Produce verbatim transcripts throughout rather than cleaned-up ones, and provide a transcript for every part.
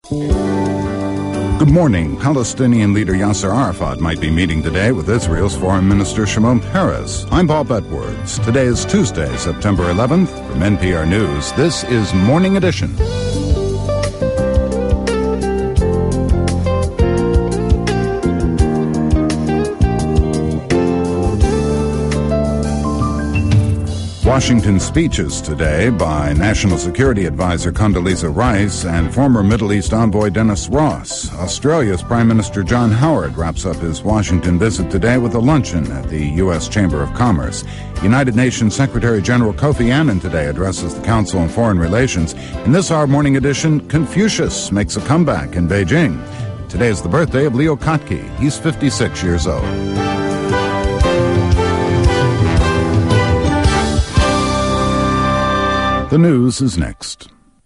Good morning. Palestinian leader Yasser Arafat might be meeting today with Israel's Foreign Minister Shimon Peres. I'm Bob Edwards. Today is Tuesday, September eleventh. From N P R News, this is Morning Edition. Washington speeches today by National Security Advisor Condoleezza Rice and former Middle East envoy Dennis Ross. Australia's Prime Minister John Howard wraps up his Washington visit today with a luncheon at the U S Chamber of Commerce. United Nations Secretary General Kofi Annan today addresses the Council on Foreign Relations. In this Our Morning Edition, Confucius makes a comeback in Beijing. Today is the birthday of Leo Kotke. He's fifty-six years old. The news is next.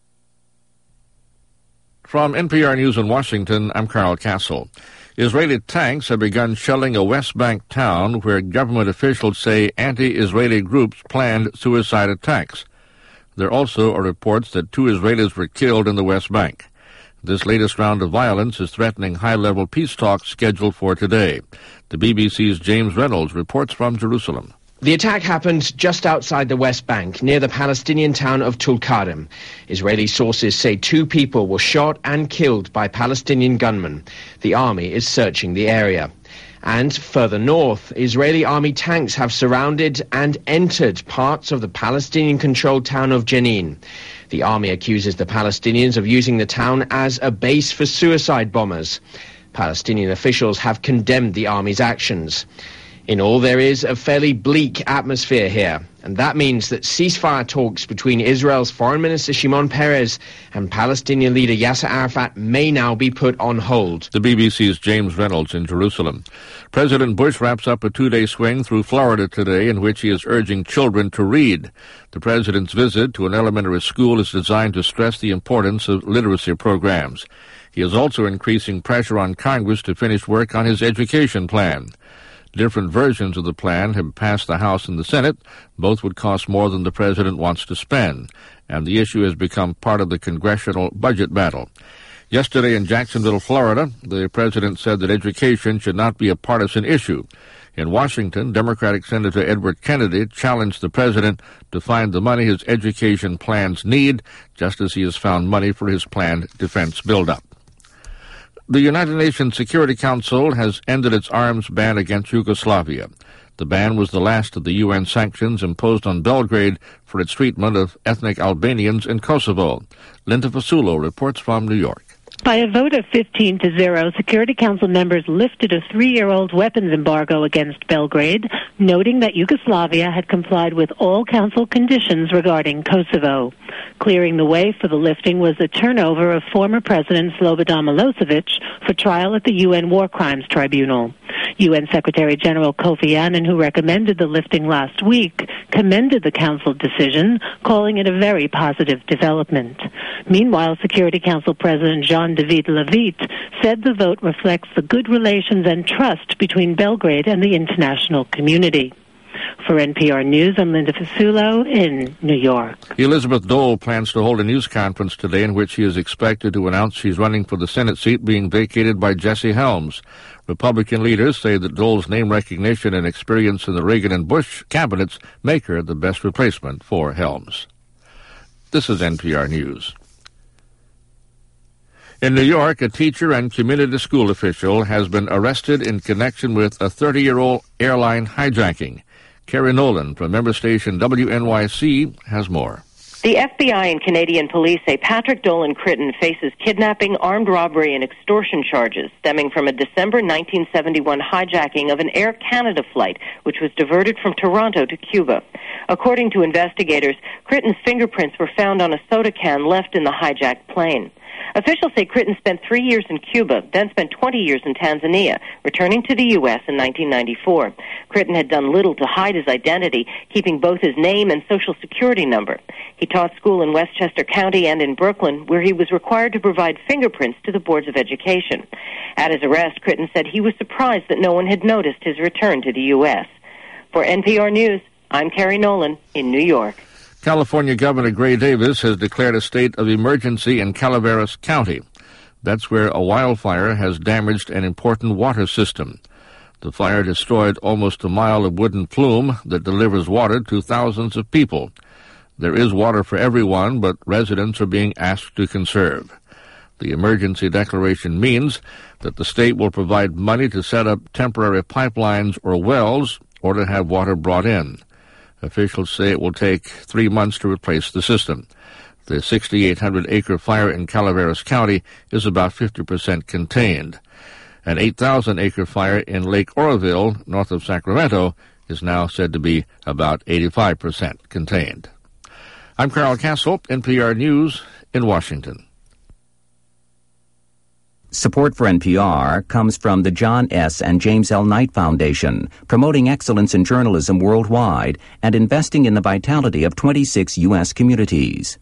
From N P R News in Washington, I'm Carl Castle. Israeli tanks have begun shelling a West Bank town where government officials say anti-Israeli groups planned suicide attacks. There also are reports that two Israelis were killed in the West Bank. This latest round of violence is threatening high-level peace talks scheduled for today. The B B C's James Reynolds reports from Jerusalem. The attack happened just outside the West Bank, near the Palestinian town of Tulkarem. Israeli sources say two people were shot and killed by Palestinian gunmen. The army is searching the area. And further north, Israeli army tanks have surrounded and entered parts of the Palestinian-controlled town of Jenin. The army accuses the Palestinians of using the town as a base for suicide bombers. Palestinian officials have condemned the army's actions. In all, there is a fairly bleak atmosphere here, and that means that ceasefire talks between Israel's Foreign Minister Shimon Peres and Palestinian leader Yasser Arafat may now be put on hold. The B B C's James Reynolds in Jerusalem. President Bush wraps up a two-day swing through Florida today in which he is urging children to read. The president's visit to an elementary school is designed to stress the importance of literacy programs. He is also increasing pressure on Congress to finish work on his education plan. Different versions of the plan have passed the House and the Senate. Both would cost more than the president wants to spend, and the issue has become part of the congressional budget battle. Yesterday in Jacksonville, Florida, the president said that education should not be a partisan issue. In Washington, Democratic Senator Edward Kennedy challenged the president to find the money his education plans need, just as he has found money for his planned defense buildup. The United Nations Security Council has ended its arms ban against Yugoslavia. The ban was the last of the U N sanctions imposed on Belgrade for its treatment of ethnic Albanians in Kosovo. Linda Fasulo reports from New York. By a vote of fifteen to zero, Security Council members lifted a three-year-old weapons embargo against Belgrade, noting that Yugoslavia had complied with all Council conditions regarding Kosovo. Clearing the way for the lifting was the turnover of former President Slobodan Milosevic for trial at the U N War Crimes Tribunal. U N Secretary General Kofi Annan, who recommended the lifting last week, commended the Council decision, calling it a very positive development. Meanwhile, Security Council President Jean David Levitt said the vote reflects the good relations and trust between Belgrade and the international community. For N P R News, I'm Linda Fasulo in New York. Elizabeth Dole plans to hold a news conference today in which she is expected to announce she's running for the Senate seat being vacated by Jesse Helms. Republican leaders say that Dole's name recognition and experience in the Reagan and Bush cabinets make her the best replacement for Helms. This is N P R News. In New York, a teacher and community school official has been arrested in connection with a thirty-year-old airline hijacking. Carrie Nolan from member station W N Y C has more. The F B I and Canadian police say Patrick Dolan Critton faces kidnapping, armed robbery, and extortion charges stemming from a December nineteen seventy-one hijacking of an Air Canada flight, which was diverted from Toronto to Cuba. According to investigators, Critton's fingerprints were found on a soda can left in the hijacked plane. Officials say Critton spent three years in Cuba, then spent twenty years in Tanzania, returning to the U S in nineteen ninety-four. Critton had done little to hide his identity, keeping both his name and social security number. He taught school in Westchester County and in Brooklyn, where he was required to provide fingerprints to the boards of education. At his arrest, Critton said he was surprised that no one had noticed his return to the U S. For N P R News, I'm Carrie Nolan in New York. California Governor Gray Davis has declared a state of emergency in Calaveras County. That's where a wildfire has damaged an important water system. The fire destroyed almost a mile of wooden flume that delivers water to thousands of people. There is water for everyone, but residents are being asked to conserve. The emergency declaration means that the state will provide money to set up temporary pipelines or wells or to have water brought in. Officials say it will take three months to replace the system. The six thousand eight hundred acre fire in Calaveras County is about fifty percent contained. An eight thousand acre fire in Lake Oroville, north of Sacramento, is now said to be about eighty-five percent contained. I'm Carl Castle, N P R News in Washington. Support for N P R comes from the John S. and James L. Knight Foundation, promoting excellence in journalism worldwide and investing in the vitality of twenty-six U S communities.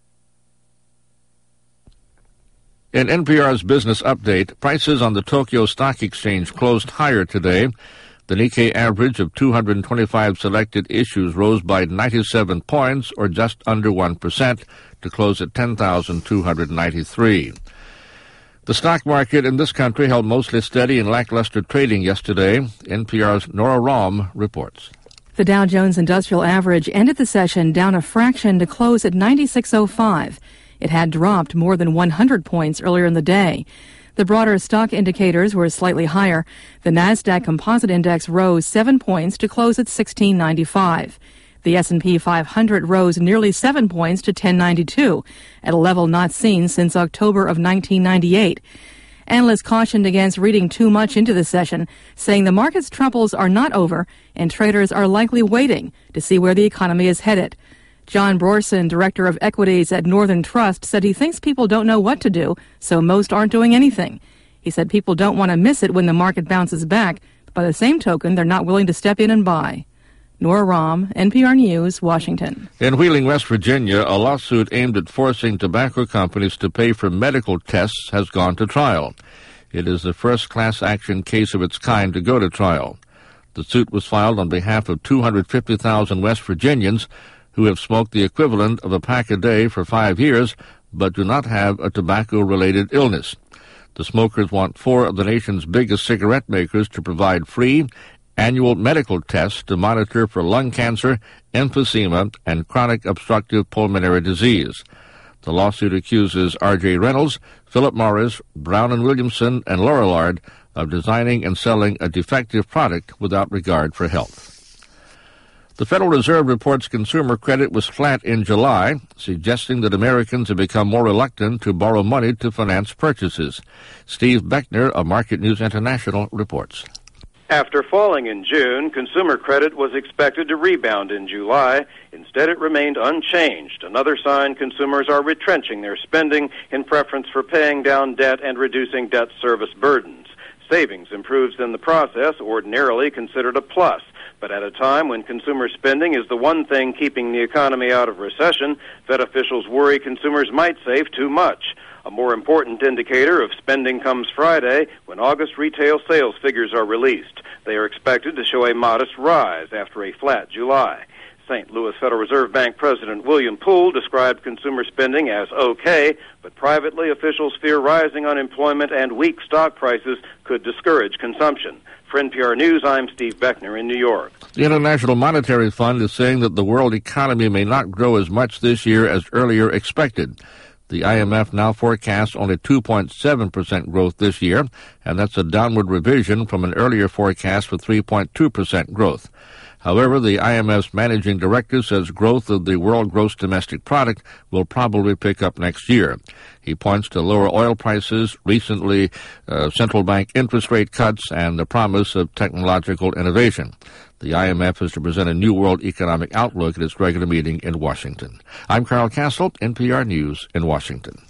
In N P R's Business Update, prices on the Tokyo Stock Exchange closed higher today. The Nikkei average of two hundred twenty-five selected issues rose by ninety-seven points, or just under one percent, to close at ten thousand two hundred ninety-three. The stock market in this country held mostly steady in lackluster trading yesterday. N P R's Nora Raum reports. The Dow Jones Industrial Average ended the session down a fraction to close at ninety-six oh five. It had dropped more than one hundred points earlier in the day. The broader stock indicators were slightly higher. The Nasdaq Composite Index rose seven points to close at sixteen ninety-five. The S and P five hundred rose nearly seven points to ten ninety-two, at a level not seen since October of nineteen ninety-eight. Analysts cautioned against reading too much into the session, saying the market's troubles are not over and traders are likely waiting to see where the economy is headed. John Brorson, director of equities at Northern Trust, said he thinks people don't know what to do, so most aren't doing anything. He said people don't want to miss it when the market bounces back, but by the same token, they're not willing to step in and buy. Nora Raum, N P R News, Washington. In Wheeling, West Virginia, a lawsuit aimed at forcing tobacco companies to pay for medical tests has gone to trial. It is the first class action case of its kind to go to trial. The suit was filed on behalf of two hundred fifty thousand West Virginians who have smoked the equivalent of a pack a day for five years, but do not have a tobacco-related illness. The smokers want four of the nation's biggest cigarette makers to provide free annual medical tests to monitor for lung cancer, emphysema, and chronic obstructive pulmonary disease. The lawsuit accuses R J Reynolds, Philip Morris, Brown and Williamson, and Lorillard of designing and selling a defective product without regard for health. The Federal Reserve reports consumer credit was flat in July, suggesting that Americans have become more reluctant to borrow money to finance purchases. Steve Beckner of Market News International reports. After falling in June, consumer credit was expected to rebound in July. Instead, it remained unchanged, another sign consumers are retrenching their spending in preference for paying down debt and reducing debt service burdens. Savings improves in the process, ordinarily considered a plus. But at a time when consumer spending is the one thing keeping the economy out of recession, Fed officials worry consumers might save too much. A more important indicator of spending comes Friday, when August retail sales figures are released. They are expected to show a modest rise after a flat July. Saint Louis Federal Reserve Bank President William Poole described consumer spending as okay, but privately officials fear rising unemployment and weak stock prices could discourage consumption. For N P R News, I'm Steve Beckner in New York. The International Monetary Fund is saying that the world economy may not grow as much this year as earlier expected. The I M F now forecasts only two point seven percent growth this year, and that's a downward revision from an earlier forecast for three point two percent growth. However, the I M F's managing director says growth of the world gross domestic product will probably pick up next year. He points to lower oil prices, recently uh, central bank interest rate cuts, and the promise of technological innovation. The I M F is to present a new world economic outlook at its regular meeting in Washington. I'm Carl Castle, N P R News in Washington.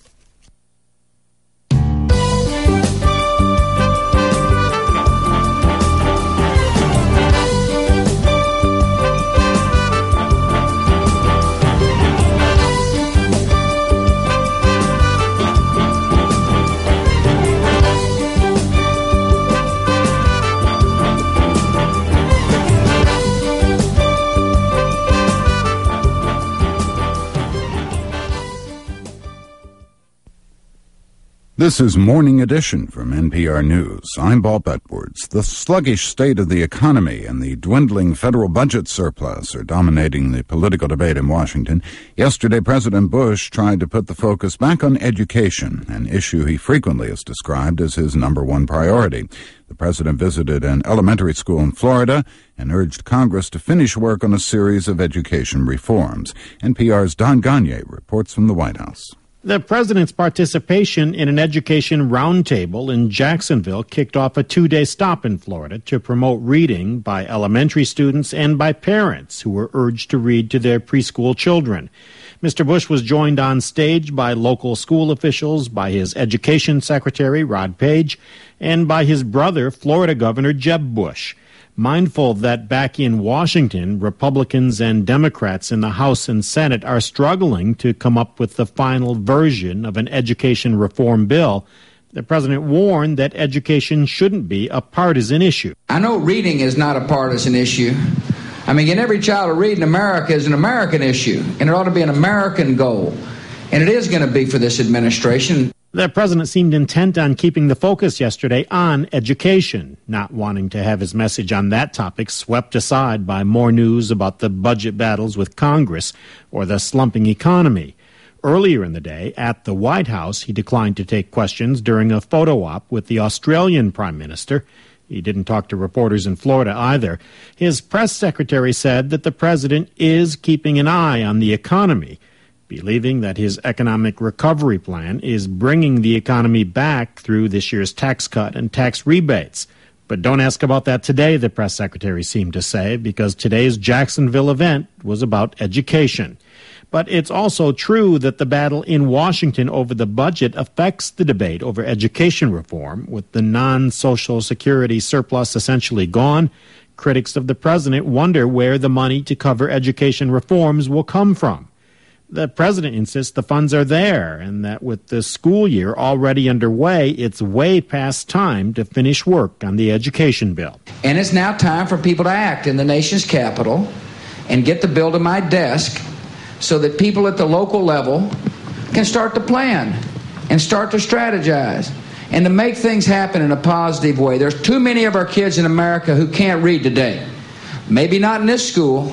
This is Morning Edition from N P R News. I'm Bob Edwards. The sluggish state of the economy and the dwindling federal budget surplus are dominating the political debate in Washington. Yesterday, President Bush tried to put the focus back on education, an issue he frequently has described as his number one priority. The president visited an elementary school in Florida and urged Congress to finish work on a series of education reforms. N P R's Don Gagne reports from the White House. The president's participation in an education roundtable in Jacksonville kicked off a two-day stop in Florida to promote reading by elementary students and by parents who were urged to read to their preschool children. Mister Bush was joined on stage by local school officials, by his education secretary, Rod Page, and by his brother, Florida Governor Jeb Bush. Mindful that back in Washington, Republicans and Democrats in the House and Senate are struggling to come up with the final version of an education reform bill, the president warned that education shouldn't be a partisan issue. I know reading is not a partisan issue. I mean, getting every child to read in America is an American issue, and it ought to be an American goal. And it is going to be for this administration. The president seemed intent on keeping the focus yesterday on education, not wanting to have his message on that topic swept aside by more news about the budget battles with Congress or the slumping economy. Earlier in the day, at the White House, he declined to take questions during a photo op with the Australian Prime Minister. He didn't talk to reporters in Florida either. His press secretary said that the president is keeping an eye on the economy, believing that his economic recovery plan is bringing the economy back through this year's tax cut and tax rebates. But don't ask about that today, the press secretary seemed to say, because today's Jacksonville event was about education. But it's also true that the battle in Washington over the budget affects the debate over education reform. With the non-Social Security surplus essentially gone, critics of the president wonder where the money to cover education reforms will come from. The president insists the funds are there and that with the school year already underway, it's way past time to finish work on the education bill. And it's now time for people to act in the nation's capital and get the bill to my desk so that people at the local level can start to plan and start to strategize and to make things happen in a positive way. There's too many of our kids in America who can't read today. Maybe not in this school,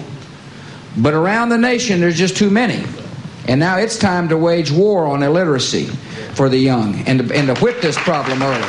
but around the nation there's just too many. And now it's time to wage war on illiteracy for the young and to, and to whip this problem early.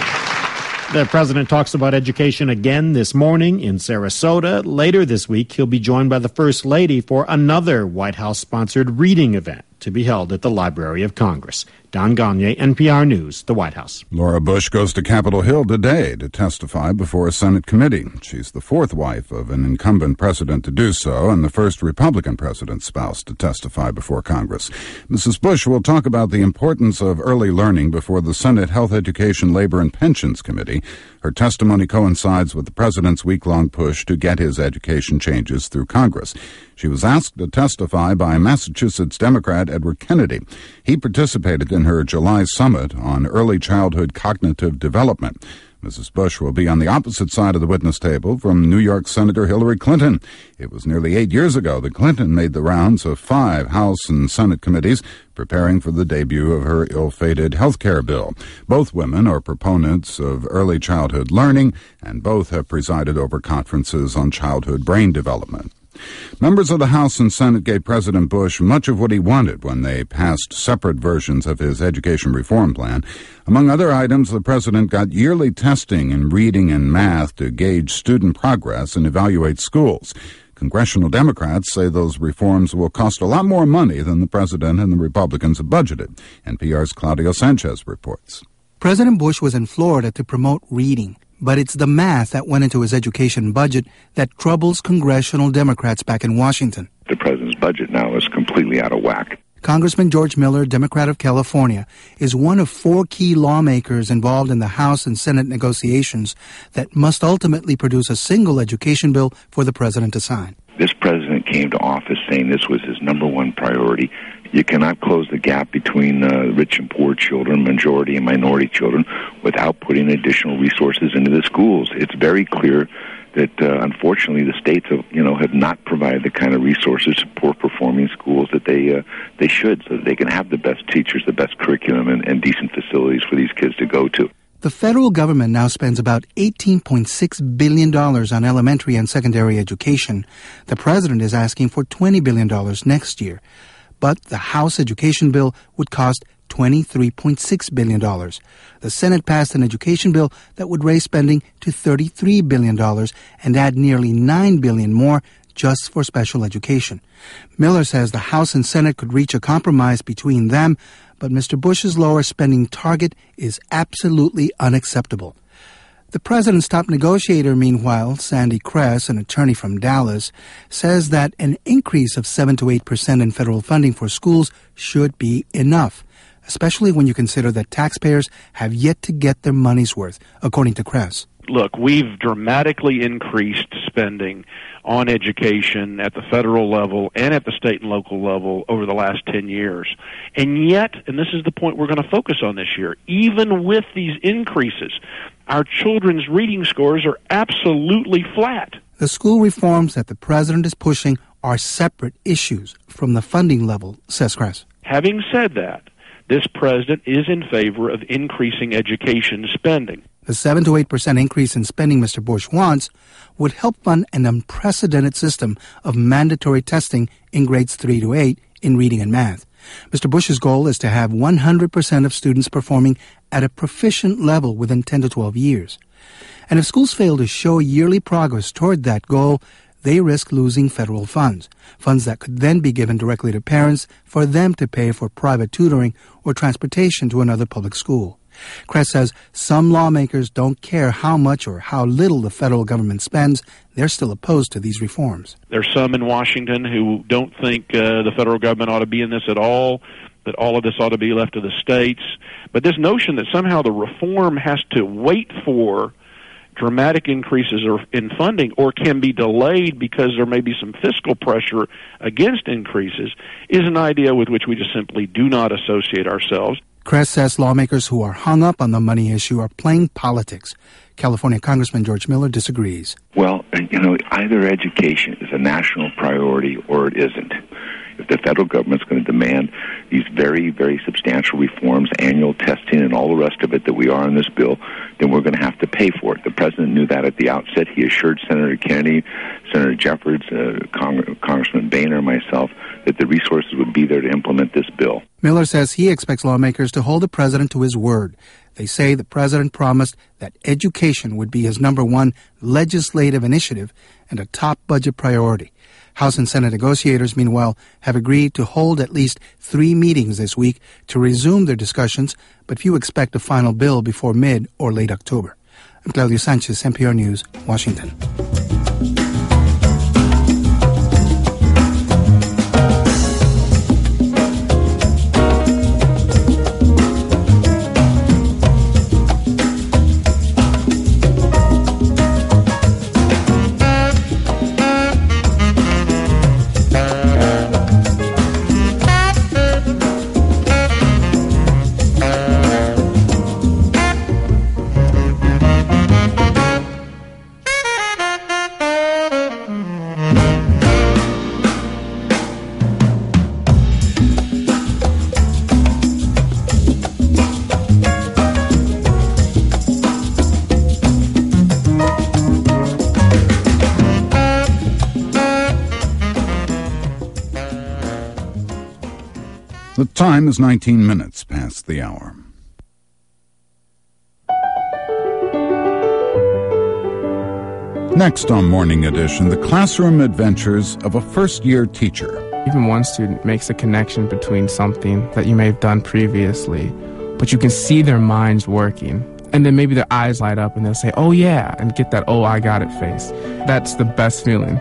The president talks about education again this morning in Sarasota. Later this week, he'll be joined by the First Lady for another White House-sponsored reading event to be held at the Library of Congress. Don Gagne, N P R News, the White House. Laura Bush goes to Capitol Hill today to testify before a Senate committee. She's the fourth wife of an incumbent president to do so and the first Republican president's spouse to testify before Congress. Missus Bush will talk about the importance of early learning before the Senate Health, Education, Labor, and Pensions Committee. Her testimony coincides with the president's week-long push to get his education changes through Congress. She was asked to testify by Massachusetts Democrat Edward Kennedy. He participated in her July summit on early childhood cognitive development. Missus Bush will be on the opposite side of the witness table from New York Senator Hillary Clinton. It was nearly eight years ago that Clinton made the rounds of five House and Senate committees preparing for the debut of her ill-fated health care bill. Both women are proponents of early childhood learning, and both have presided over conferences on childhood brain development. Members of the House and Senate gave President Bush much of what he wanted when they passed separate versions of his education reform plan. Among other items, the president got yearly testing in reading and math to gauge student progress and evaluate schools. Congressional Democrats say those reforms will cost a lot more money than the president and the Republicans have budgeted. N P R's Claudio Sanchez reports. President Bush was in Florida to promote reading. But it's the math that went into his education budget that troubles congressional Democrats back in Washington. The president's budget now is completely out of whack. Congressman George Miller, Democrat of California, is one of four key lawmakers involved in the House and Senate negotiations that must ultimately produce a single education bill for the president to sign. This president came to office saying this was his number one priority. You cannot close the gap between uh, rich and poor children, majority and minority children, without putting additional resources into the schools. It's very clear that uh, unfortunately the states have, you know, have not provided the kind of resources to poor performing schools that they uh, they should, so that they can have the best teachers, the best curriculum, and, and decent facilities for these kids to go to. The federal government now spends about eighteen point six billion dollars on elementary and secondary education. The president is asking for twenty billion dollars next year. But the House education bill would cost twenty-three point six billion dollars. The Senate passed an education bill that would raise spending to thirty-three billion dollars and add nearly nine billion dollars more just for special education. Miller says the House and Senate could reach a compromise between them, but Mister Bush's lower spending target is absolutely unacceptable. The president's top negotiator, meanwhile, Sandy Kress, an attorney from Dallas, says that an increase of seven to eight percent in federal funding for schools should be enough, especially when you consider that taxpayers have yet to get their money's worth, according to Kress. Look, we've dramatically increased spending on education at the federal level and at the state and local level over the last ten years. And yet, and this is the point we're going to focus on this year, even with these increases, our children's reading scores are absolutely flat. The school reforms that the president is pushing are separate issues from the funding level, says Kress. Having said that, this president is in favor of increasing education spending. The seven to eight percent increase in spending Mister Bush wants would help fund an unprecedented system of mandatory testing in grades three to eight in reading and math. Mister Bush's goal is to have one hundred percent of students performing at a proficient level within ten to twelve years. And if schools fail to show yearly progress toward that goal, they risk losing federal funds, funds that could then be given directly to parents for them to pay for private tutoring or transportation to another public school. Kress says some lawmakers don't care how much or how little the federal government spends. They're still opposed to these reforms. There's some in Washington who don't think uh, the federal government ought to be in this at all, that all of this ought to be left to the states. But this notion that somehow the reform has to wait for dramatic increases in funding or can be delayed because there may be some fiscal pressure against increases is an idea with which we just simply do not associate ourselves. Kress says lawmakers who are hung up on the money issue are playing politics. California Congressman George Miller disagrees. Well, you know, either education is a national priority or it isn't. If the federal government's going to demand these very, very substantial reforms, annual testing and all the rest of it that we are in this bill, then we're going to have to pay for it. The president knew that at the outset. He assured Senator Kennedy, Senator Jeffords, uh, Cong- Congressman Boehner, and myself that the resources would be there to implement this bill. Miller says he expects lawmakers to hold the president to his word. They say the president promised that education would be his number one legislative initiative and a top budget priority. House and Senate negotiators, meanwhile, have agreed to hold at least three meetings this week to resume their discussions, but few expect a final bill before mid or late October. I'm Claudio Sanchez, N P R News, Washington. The time is nineteen minutes past the hour. Next on Morning Edition, the classroom adventures of a first-year teacher. Even one student makes a connection between something that you may have done previously, but you can see their minds working. And then maybe their eyes light up and they'll say, oh yeah, and get that, oh, I got it face. That's the best feeling.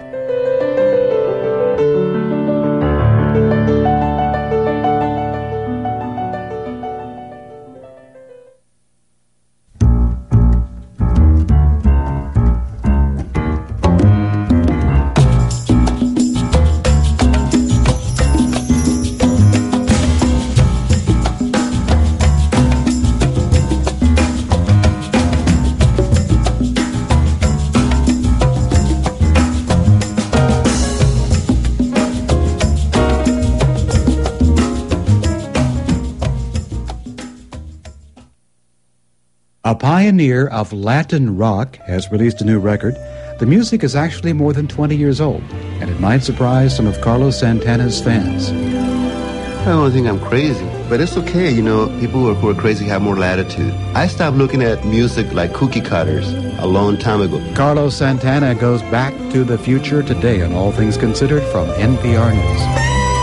A pioneer of Latin rock has released a new record. The music is actually more than twenty years old, and it might surprise some of Carlos Santana's fans. I don't think I'm crazy, but it's okay. You know, people who are, who are crazy have more latitude. I stopped looking at music like cookie cutters a long time ago. Carlos Santana goes back to the future today on All Things Considered from N P R News.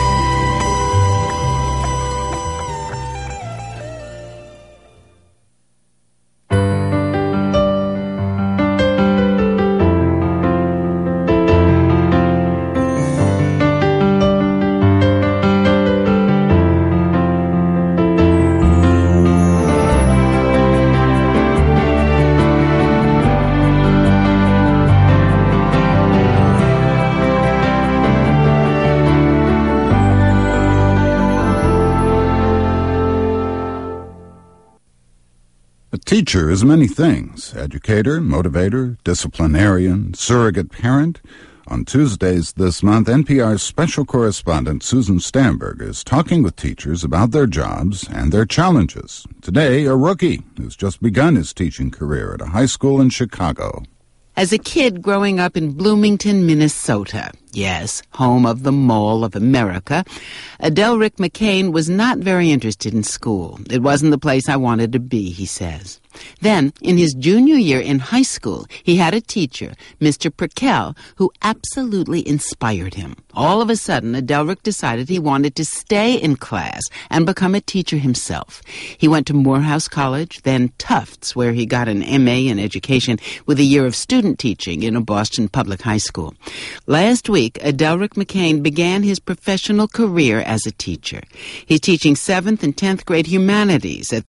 Teacher is many things: educator, motivator, disciplinarian, surrogate parent. On Tuesdays this month, N P R's special correspondent Susan Stamberg is talking with teachers about their jobs and their challenges. Today, a rookie who's just begun his teaching career at a high school in Chicago. As a kid growing up in Bloomington, Minnesota, yes, home of the Mall of America, Delrick McCain was not very interested in school. It wasn't the place I wanted to be, he says. Then, in his junior year in high school, he had a teacher, Mister Perkel, who absolutely inspired him. All of a sudden, Delrick decided he wanted to stay in class and become a teacher himself. He went to Morehouse College, then Tufts, where he got an M A in education with a year of student teaching in a Boston public high school. Last week, Delrick McCain began his professional career as a teacher. He's teaching seventh and tenth grade humanities at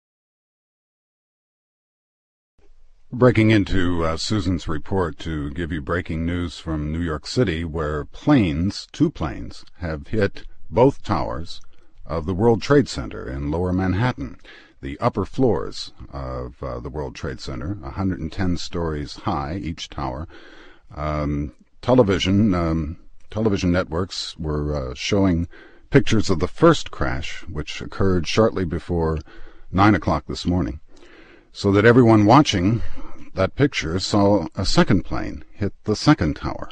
Breaking into uh, Susan's report to give you breaking news from New York City, where planes, two planes, have hit both towers of the World Trade Center in Lower Manhattan. The upper floors of uh, the World Trade Center, one hundred ten stories high, each tower. Um, television, um, television networks were uh, showing pictures of the first crash, which occurred shortly before nine o'clock this morning, so that everyone watching that picture saw a second plane hit the second tower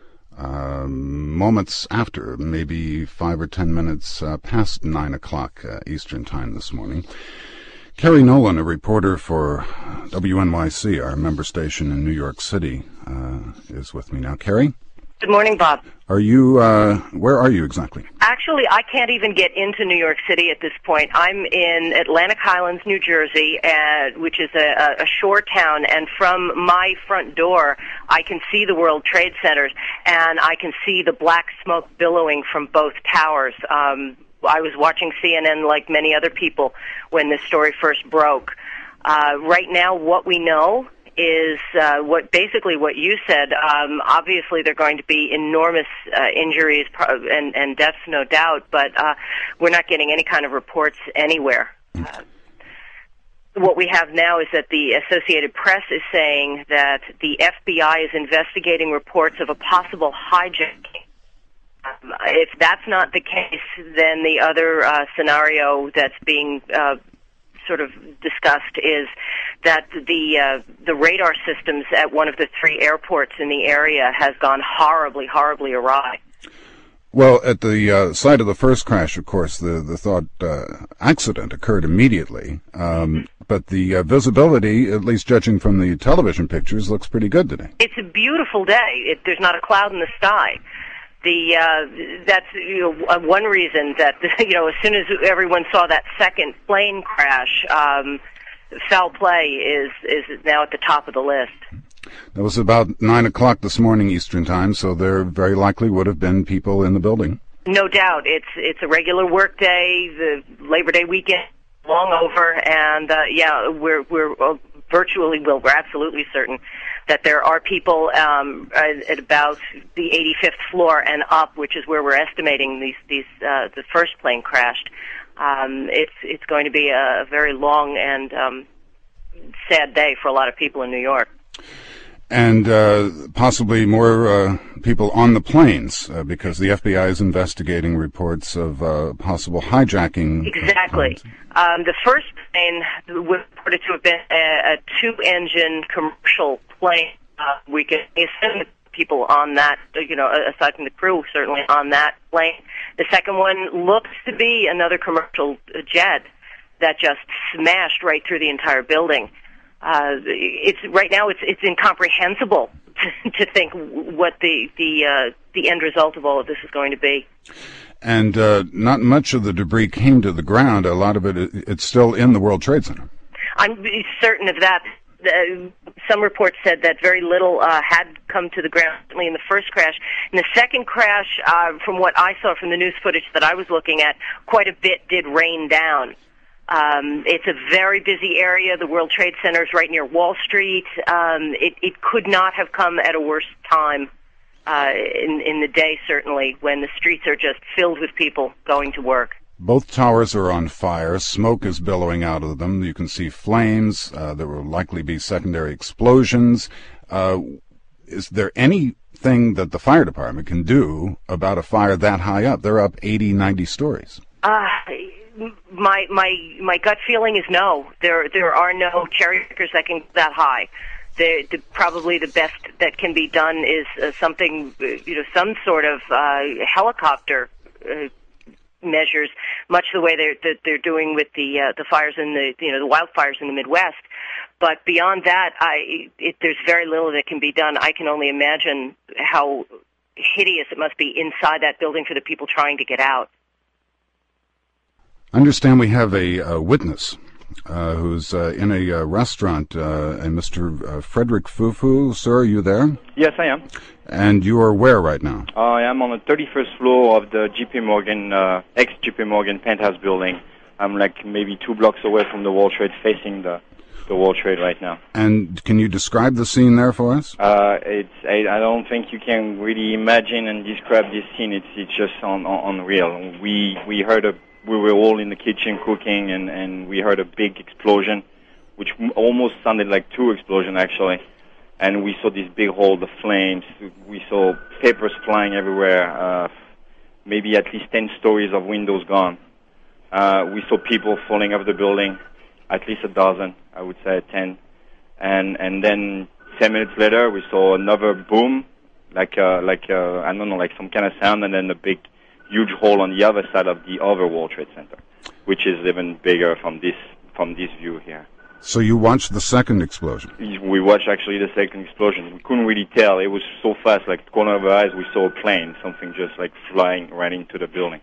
um, moments after, maybe five or ten minutes uh, past nine o'clock uh, Eastern Time this morning. Kerry Nolan, a reporter for W N Y C, our member station in New York City, uh, is with me now. Kerry? Good morning, Bob. Are you, uh, where are you exactly? Actually, I can't even get into New York City at this point. I'm in Atlantic Highlands, New Jersey, uh, which is a, a shore town, and from my front door, I can see the World Trade Centers, and I can see the black smoke billowing from both towers. Um, I was watching C N N like many other people when this story first broke. Uh, right now, what we know is uh, what basically what you said. Um, obviously, there are going to be enormous uh, injuries and, and deaths, no doubt, but uh, we're not getting any kind of reports anywhere. Uh, what we have now is that the Associated Press is saying that the F B I is investigating reports of a possible hijacking. Um, if that's not the case, then the other uh, scenario that's being uh, sort of discussed is that the uh, the radar systems at one of the three airports in the area has gone horribly, horribly awry. Well, at the uh, site of the first crash, of course, the, the thought uh, accident occurred immediately. Um, but the uh, visibility, at least judging from the television pictures, looks pretty good today. It's a beautiful day. It, there's not a cloud in the sky. The uh, that's you know, one reason that you know as soon as everyone saw that second plane crash, um, foul play is is now at the top of the list. That was about nine o'clock this morning Eastern Time, so there very likely would have been people in the building. No doubt, it's it's a regular work day. The Labor Day weekend long over, and uh, yeah, we're we're uh, virtually well, we're absolutely certain that there are people um, at about the eighty-fifth floor and up, which is where we're estimating these these uh, the first plane crashed. Um, it's it's going to be a very long and um, sad day for a lot of people in New York. And uh, possibly more uh, people on the planes, uh, because the F B I is investigating reports of uh, possible hijacking. Exactly. Um, the first plane was reported to have been a, a two-engine commercial plane. Uh, we can send people on that, you know, aside from the crew, certainly on that plane. The second one looks to be another commercial jet that just smashed right through the entire building. Uh, it's right now it's it's incomprehensible to, to think what the the uh, the end result of all of this is going to be. And uh, not much of the debris came to the ground. A lot of it, it's still in the World Trade Center. I'm certain of that. Uh, some reports said that very little uh, had come to the ground certainly in the first crash. In the second crash, uh, from what I saw from the news footage that I was looking at, quite a bit did rain down. Um, it's a very busy area. The World Trade Center is right near Wall Street. Um, it, it could not have come at a worse time uh, in, in the day, certainly, when the streets are just filled with people going to work. Both towers are on fire. Smoke is billowing out of them. You can see flames. Uh, there will likely be secondary explosions. Uh, is there anything that the fire department can do about a fire that high up? They're up eighty, ninety stories. Uh, my my my gut feeling is no. There there are no cherry pickers that can get that high. The, the, probably the best that can be done is uh, something, uh, you know, some sort of uh, helicopter uh, measures, much the way they're that they're doing with the uh, the fires in the you know the wildfires in the Midwest. But beyond that, I it, there's very little that can be done. I can only imagine how hideous it must be inside that building for the people trying to get out. I understand we have a, a witness uh, who's uh, in a uh, restaurant, uh, a Mister Uh, Frederick Fufu. Sir, are you there? Yes, I am. And you are where right now? Uh, I am on the thirty-first floor of the J P Morgan, uh, ex-J P Morgan penthouse building. I'm like maybe two blocks away from the World Trade, facing the, the World Trade right now. And can you describe the scene there for us? Uh, it's, I, I don't think you can really imagine and describe this scene. It's, it's just un, un, unreal. We, we heard a We were all in the kitchen cooking, and, and we heard a big explosion, which m- almost sounded like two explosions, actually. And we saw this big hole, the flames. We saw papers flying everywhere, uh, maybe at least ten stories of windows gone. Uh, we saw people falling off the building, at least a dozen, I would say ten. And and then ten minutes later, we saw another boom, like, uh, like uh, I don't know, like some kind of sound, and then a big huge hole on the other side of the other World Trade Center, which is even bigger from this from this view here. So you watched the second explosion? We watched actually the second explosion. We couldn't really tell. It was so fast, like the corner of our eyes, we saw a plane, something just like flying right into the building.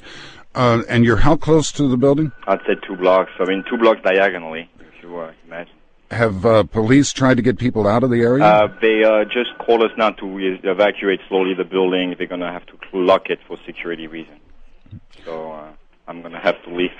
Uh, and you're how close to the building? I'd say two blocks. I mean, two blocks diagonally, if you uh, imagine. Have uh, police tried to get people out of the area? Uh, they uh, just called us now to evacuate slowly the building. They're going to have to lock it for security reasons. So uh, I'm going to have to leave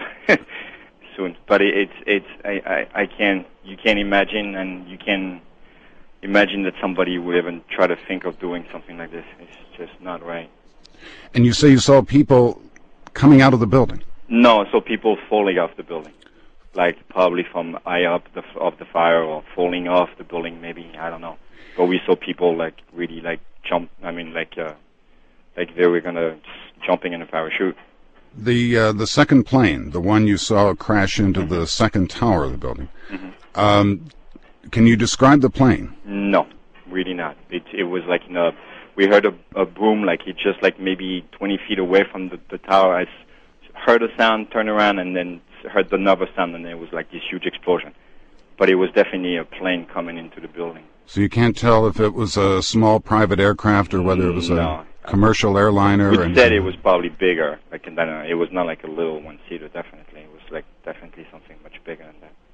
soon. But it, it's it's I, I I can't you can't imagine, and you can imagine that somebody would even try to think of doing something like this. It's just not right. And you say you saw people coming out of the building? No, I saw people falling off the building. Like probably from high up the, of the fire, or falling off the building, maybe, I don't know. But we saw people like really like jump, I mean like uh, like they were gonna jumping in a parachute. The uh, the second plane, the one you saw crash into mm-hmm. the second tower of the building, mm-hmm. um, can you describe the plane? No, really not. It it was like in a, we heard a, a boom, like it just like maybe twenty feet away from the, the tower. I heard a sound, turned around, and then heard another sound, and it was like this huge explosion. But it was definitely a plane coming into the building. So you can't tell if it was a small private aircraft or whether it was no. a commercial airliner? We or said it was probably bigger. Like, and then, uh, it was not like a little one-seater, definitely. It was like definitely something much bigger than that.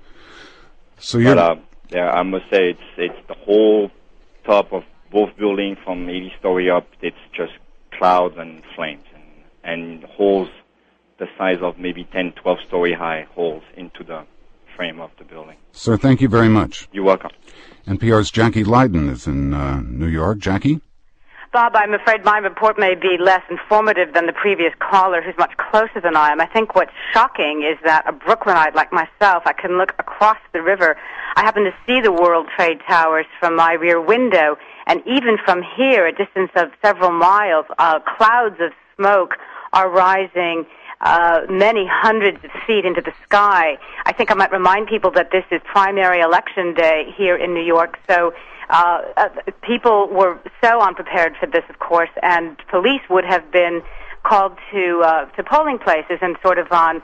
So you But uh, yeah, I must say it's it's the whole top of both buildings from eighty story up. It's just clouds and flames and, and holes the size of maybe ten, twelve story high holes into the frame of the building. Sir, thank you very much. You're welcome. N P R's Jackie Leiden is in uh, New York. Jackie? Bob, I'm afraid my report may be less informative than the previous caller, who's much closer than I am. I think what's shocking is that a Brooklynite like myself, I can look across the river. I happen to see the World Trade Towers from my rear window, and even from here, a distance of several miles, uh, clouds of smoke are rising uh, many hundreds of feet into the sky. I think I might remind people that this is primary election day here in New York, so uh, uh, people were so unprepared for this, of course, and police would have been called to uh, to polling places and sort of on.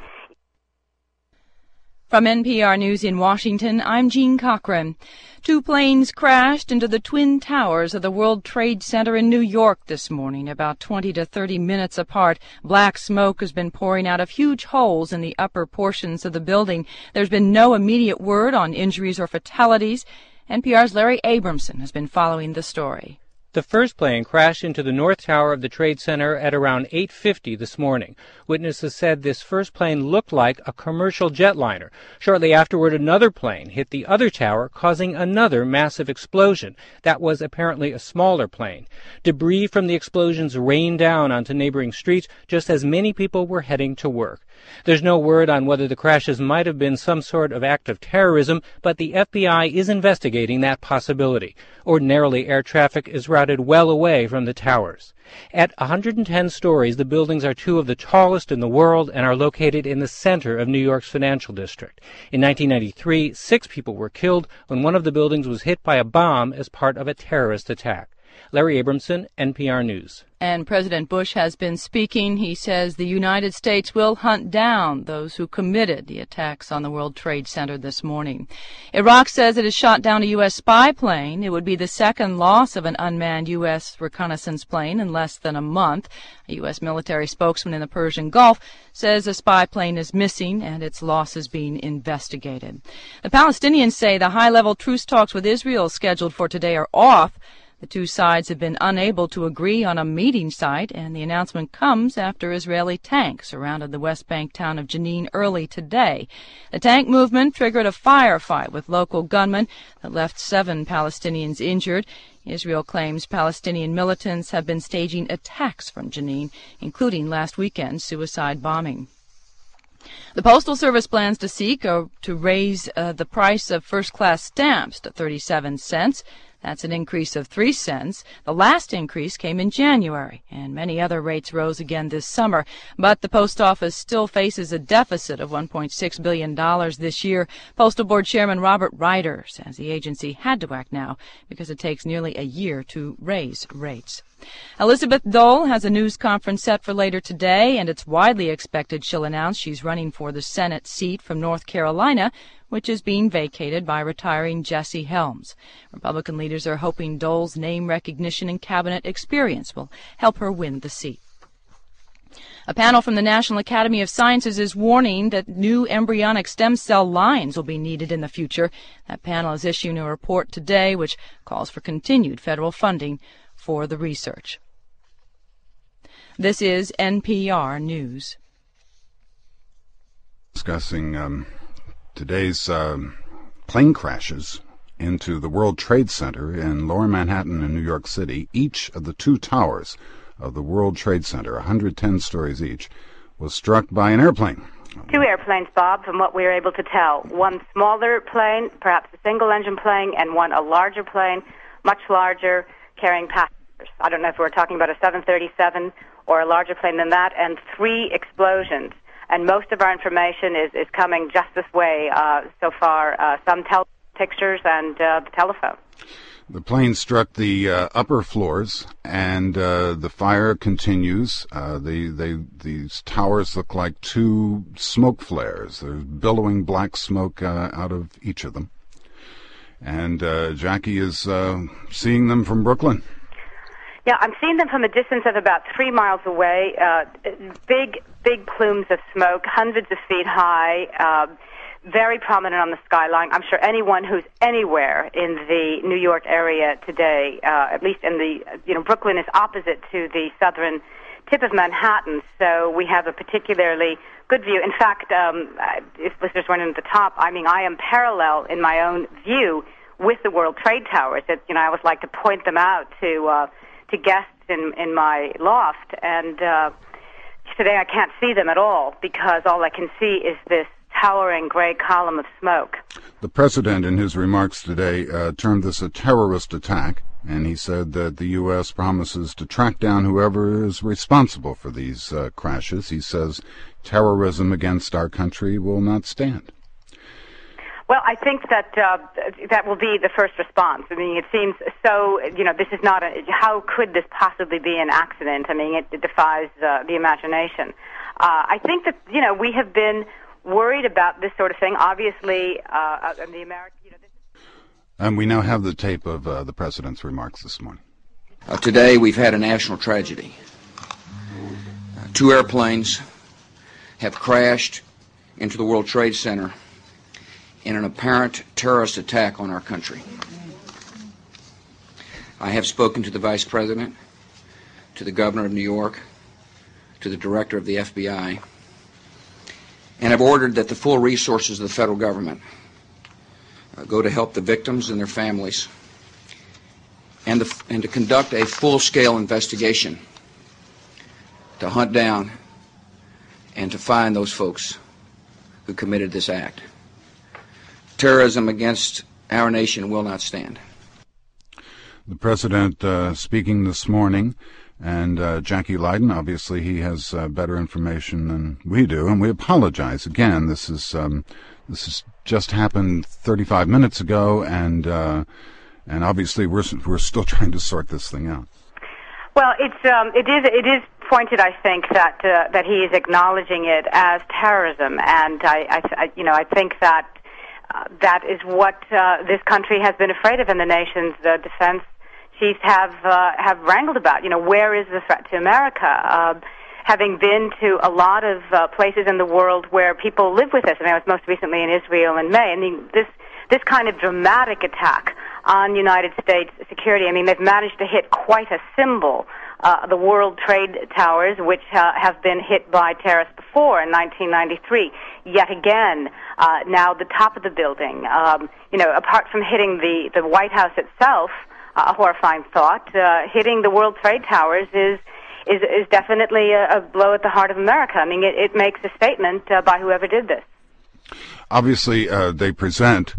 From N P R News in Washington, I'm Jean Cochran. Two planes crashed into the Twin Towers of the World Trade Center in New York this morning, about twenty to thirty minutes apart. Black smoke has been pouring out of huge holes in the upper portions of the building. There's been no immediate word on injuries or fatalities. N P R's Larry Abramson has been following the story. The first plane crashed into the North Tower of the Trade Center at around eight fifty this morning. Witnesses said this first plane looked like a commercial jetliner. Shortly afterward, another plane hit the other tower, causing another massive explosion. That was apparently a smaller plane. Debris from the explosions rained down onto neighboring streets just as many people were heading to work. There's no word on whether the crashes might have been some sort of act of terrorism, but the F B I is investigating that possibility. Ordinarily, air traffic is routed well away from the towers. At one hundred ten stories, the buildings are two of the tallest in the world and are located in the center of New York's financial district. In nineteen ninety-three, six people were killed when one of the buildings was hit by a bomb as part of a terrorist attack. Larry Abramson, N P R News. And President Bush has been speaking. He says the United States will hunt down those who committed the attacks on the World Trade Center this morning. Iraq says it has shot down a U S spy plane. It would be the second loss of an unmanned U S reconnaissance plane in less than a month. A U S military spokesman in the Persian Gulf says a spy plane is missing and its loss is being investigated. The Palestinians say the high-level truce talks with Israel scheduled for today are off. The two sides have been unable to agree on a meeting site, and the announcement comes after Israeli tanks surrounded the West Bank town of Jenin early today. The tank movement triggered a firefight with local gunmen that left seven Palestinians injured. Israel claims Palestinian militants have been staging attacks from Jenin, including last weekend's suicide bombing. The Postal Service plans to seek uh, to raise uh, the price of first-class stamps to thirty-seven cents. That's an increase of three cents. The last increase came in January, and many other rates rose again this summer. But the post office still faces a deficit of one point six billion dollars this year. Postal Board Chairman Robert Ryder says the agency had to act now because it takes nearly a year to raise rates. Elizabeth Dole has a news conference set for later today, and it's widely expected she'll announce she's running for the Senate seat from North Carolina, which is being vacated by retiring Jesse Helms. Republican leaders are hoping Dole's name recognition and cabinet experience will help her win the seat. A panel from the National Academy of Sciences is warning that new embryonic stem cell lines will be needed in the future. That panel is issuing a report today which calls for continued federal funding for the research. This is N P R News. Discussing um, today's um, plane crashes into the World Trade Center in Lower Manhattan and New York City. Each of the two towers of the World Trade Center, one hundred ten stories each, was struck by an airplane. Two airplanes, Bob, from what we were able to tell. One smaller plane, perhaps a single-engine plane, and one a larger plane, much larger, carrying passengers. I don't know if we're talking about a seven thirty-seven or a larger plane than that, and three explosions. And most of our information is, is coming just this way uh, so far, uh, some tel- pictures and uh, the telephone. The plane struck the uh, upper floors, and uh, the fire continues. Uh, the, they, these towers look like two smoke flares. There's billowing black smoke uh, out of each of them. And uh, Jackie is uh, seeing them from Brooklyn. Yeah, I'm seeing them from a distance of about three miles away. Uh, big, big plumes of smoke, hundreds of feet high, uh, very prominent on the skyline. I'm sure anyone who's anywhere in the New York area today, uh, at least in the, you know, Brooklyn is opposite to the southern tip of Manhattan, so we have a particularly good view. In fact, um, if listeners weren't at the top, I mean, I am parallel in my own view with the World Trade Towers. It, you know, I always like to point them out to uh, to guests in, in my loft, and uh, today I can't see them at all because all I can see is this towering gray column of smoke. The president, in his remarks today, uh, termed this a terrorist attack, And he said that the U S promises to track down whoever is responsible for these uh, crashes. He says terrorism against our country will not stand. Well, I think that uh, that will be the first response. I mean, it seems so, you know, this is not a, how could this possibly be an accident? I mean, it, it defies uh, the imagination. Uh, I think that, you know, we have been worried about this sort of thing. Obviously, uh, the American, you know, this And we now have the tape of uh, the President's remarks this morning. Uh, today, we've had a national tragedy. Uh, two airplanes have crashed into the World Trade Center in an apparent terrorist attack on our country. I have spoken to the Vice President, to the Governor of New York, to the Director of the F B I, and have ordered that the full resources of the federal government uh, go to help the victims and their families, and, the, and to conduct a full-scale investigation to hunt down and to find those folks who committed this act. Terrorism against our nation will not stand. The President uh, speaking this morning, and uh, Jackie Leiden, obviously he has uh, better information than we do, and we apologize. Again, this is um, this has just happened thirty-five minutes ago, and uh, and obviously we're we're still trying to sort this thing out. Well, it's um, it is it is pointed, I think, that uh, that he is acknowledging it as terrorism, and I, I, I you know I think that uh, that is what uh, this country has been afraid of, and the nation's uh, defense chiefs have uh, have wrangled about. You know, where is the threat to America? Uh, having been to a lot of uh, places in the world where people live with this, I mean, I was most recently in Israel in May. I mean, this this kind of dramatic attack on United States security. I mean, they've managed to hit quite a symbol. Uh, the World Trade Towers, which uh, have been hit by terrorists before in nineteen ninety-three. Yet again, uh, now the top of the building. Um, you know, apart from hitting the, the White House itself, uh, a horrifying thought, uh, hitting the World Trade Towers is is, is definitely a, a blow at the heart of America. I mean, it, it makes a statement uh, by whoever did this. Obviously, uh, they present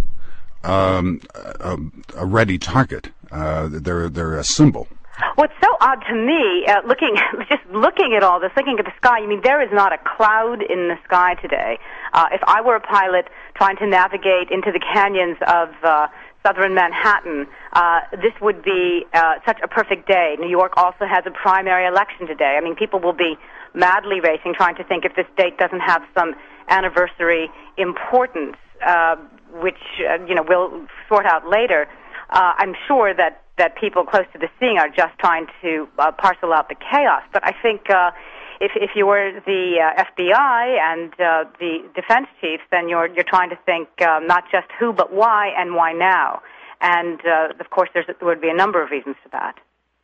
um, a, a ready target. Uh, they're they're a symbol. What's so odd to me, uh, looking just looking at all this, looking at the sky, I mean, there is not a cloud in the sky today. Uh, if I were a pilot trying to navigate into the canyons of uh, southern Manhattan, uh, this would be uh, such a perfect day. New York also has a primary election today. I mean, people will be madly racing, trying to think if this date doesn't have some anniversary importance, uh, which, uh, you know, we'll sort out later. Uh, I'm sure that that people close to the scene are just trying to uh, parcel out the chaos. But I think uh, if, if you were the uh, F B I and uh, the defense chiefs, then you're you're trying to think uh, not just who, but why and why now. And, uh, of course, there's, there would be a number of reasons for that.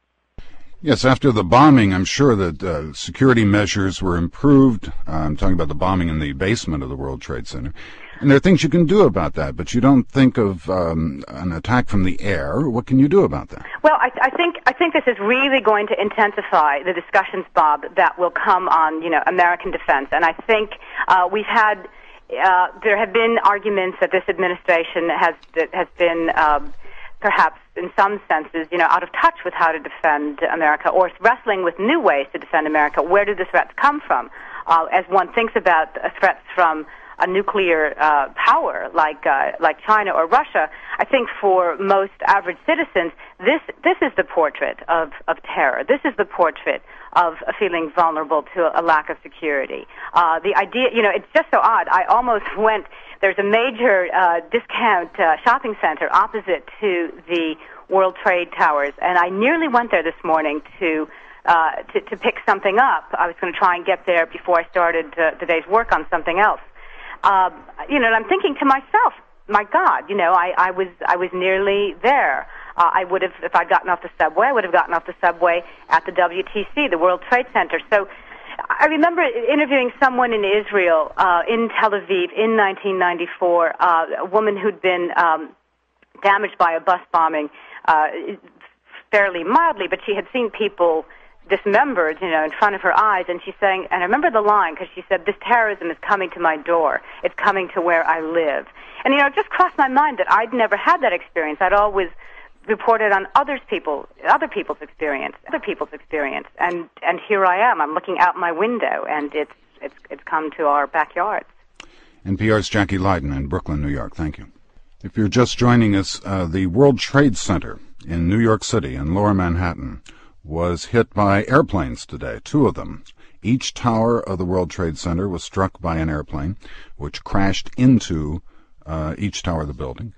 Yes, after the bombing, I'm sure that uh, security measures were improved. Uh, I'm talking about the bombing in the basement of the World Trade Center. And there are things you can do about that, but you don't think of um, an attack from the air. What can you do about that? Well, I, I think I think this is really going to intensify the discussions, Bob, that will come on, you know, American defense. And I think uh, we've had uh, there have been arguments that this administration has that has been um, perhaps in some senses, you know, out of touch with how to defend America, or wrestling with new ways to defend America. Where do the threats come from? Uh, as one thinks about uh, threats from a nuclear uh, power like uh, like China or Russia, I think for most average citizens, this this is the portrait of, of terror. This is the portrait of feeling vulnerable to a lack of security. Uh, the idea, you know, it's just so odd. I almost went. There's a major uh, discount uh, shopping center opposite to the World Trade Towers, and I nearly went there this morning to. Uh, to, to pick something up. I was going to try and get there before I started uh, the day's work on something else. Uh, you know, and I'm thinking to myself, my God, you know, I, I was I was nearly there. Uh, I would have, if I'd gotten off the subway, I would have gotten off the subway at the W T C, the World Trade Center. So I remember interviewing someone in Israel, uh, in Tel Aviv, in nineteen ninety-four, uh, a woman who'd been um, damaged by a bus bombing uh, fairly mildly, but she had seen people dismembered, you know, in front of her eyes, and she's saying, and I remember the line, because she said, this terrorism is coming to my door. It's coming to where I live. And, you know, it just crossed my mind that I'd never had that experience. I'd always reported on others people, other people's experience, other people's experience, and and here I am. I'm looking out my window, and it's it's it's come to our backyards. N P R's Jackie Leiden in Brooklyn, New York. Thank you. If you're just joining us, uh, the World Trade Center in New York City, in Lower Manhattan, was hit by airplanes today, two of them. Each tower of the World Trade Center was struck by an airplane, which crashed into uh, each tower of the building.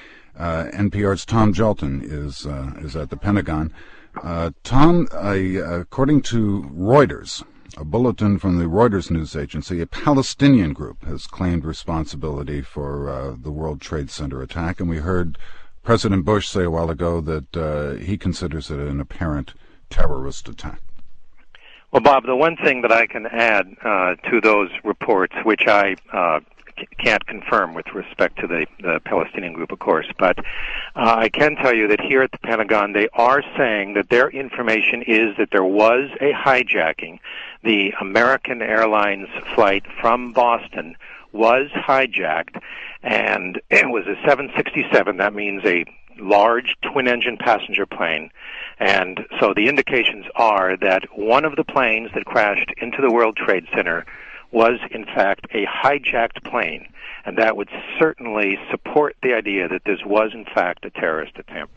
Uh, N P R's Tom Gjelten is uh, is at the Pentagon. Uh, Tom, uh, according to Reuters, a bulletin from the Reuters news agency, a Palestinian group has claimed responsibility for uh, the World Trade Center attack, and we heard President Bush say a while ago that uh, he considers it an apparent terrorist attack. Well, Bob, the one thing that I can add uh, to those reports, which I uh, c- can't confirm with respect to the, the Palestinian group, of course, but uh, I can tell you that here at the Pentagon, they are saying that their information is that there was a hijacking. The American Airlines flight from Boston was hijacked, and it was a seven sixty-seven. That means a large twin-engine passenger plane. And so the indications are that one of the planes that crashed into the World Trade Center was, in fact, a hijacked plane. And that would certainly support the idea that this was, in fact, a terrorist attempt.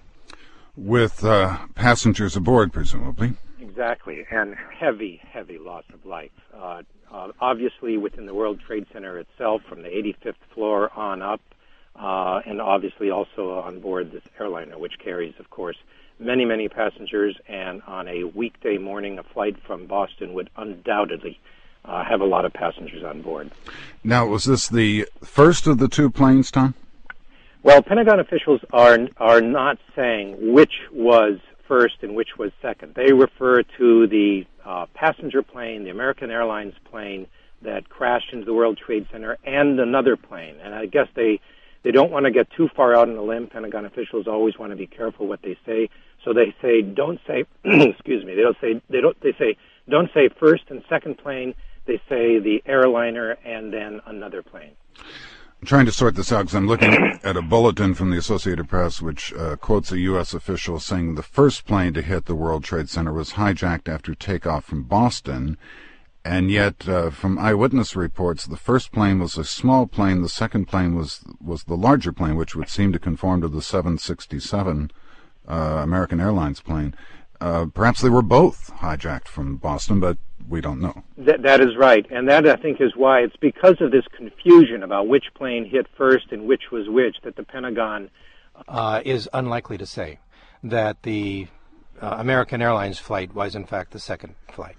With uh, passengers aboard, presumably. Exactly, and heavy, heavy loss of life. Uh, uh, obviously, within the World Trade Center itself, from the eighty-fifth floor on up, uh, and obviously also on board this airliner, which carries, of course, many, many passengers, and on a weekday morning, a flight from Boston would undoubtedly uh, have a lot of passengers on board. Now, was this the first of the two planes, Tom? Well, Pentagon officials are are not saying which was first and which was second. They refer to the uh, passenger plane, the American Airlines plane that crashed into the World Trade Center, and another plane. And I guess they, they don't want to get too far out on a limb. Pentagon officials always want to be careful what they say. So they say, don't say, excuse me, they don't say, they don't, they say, don't say first and second plane. They say the airliner and then another plane. I'm trying to sort this out because I'm looking at a bulletin from the Associated Press which uh, quotes a U S official saying the first plane to hit the World Trade Center was hijacked after takeoff from Boston, and yet uh, from eyewitness reports the first plane was a small plane, the second plane was was the larger plane, which would seem to conform to the seven sixty-seven uh, American Airlines plane. Uh, perhaps they were both hijacked from Boston, but we don't know. That, that is right, and that, I think, is why it's because of this confusion about which plane hit first and which was which that the Pentagon uh, is unlikely to say that the uh, American Airlines flight was, in fact, the second flight.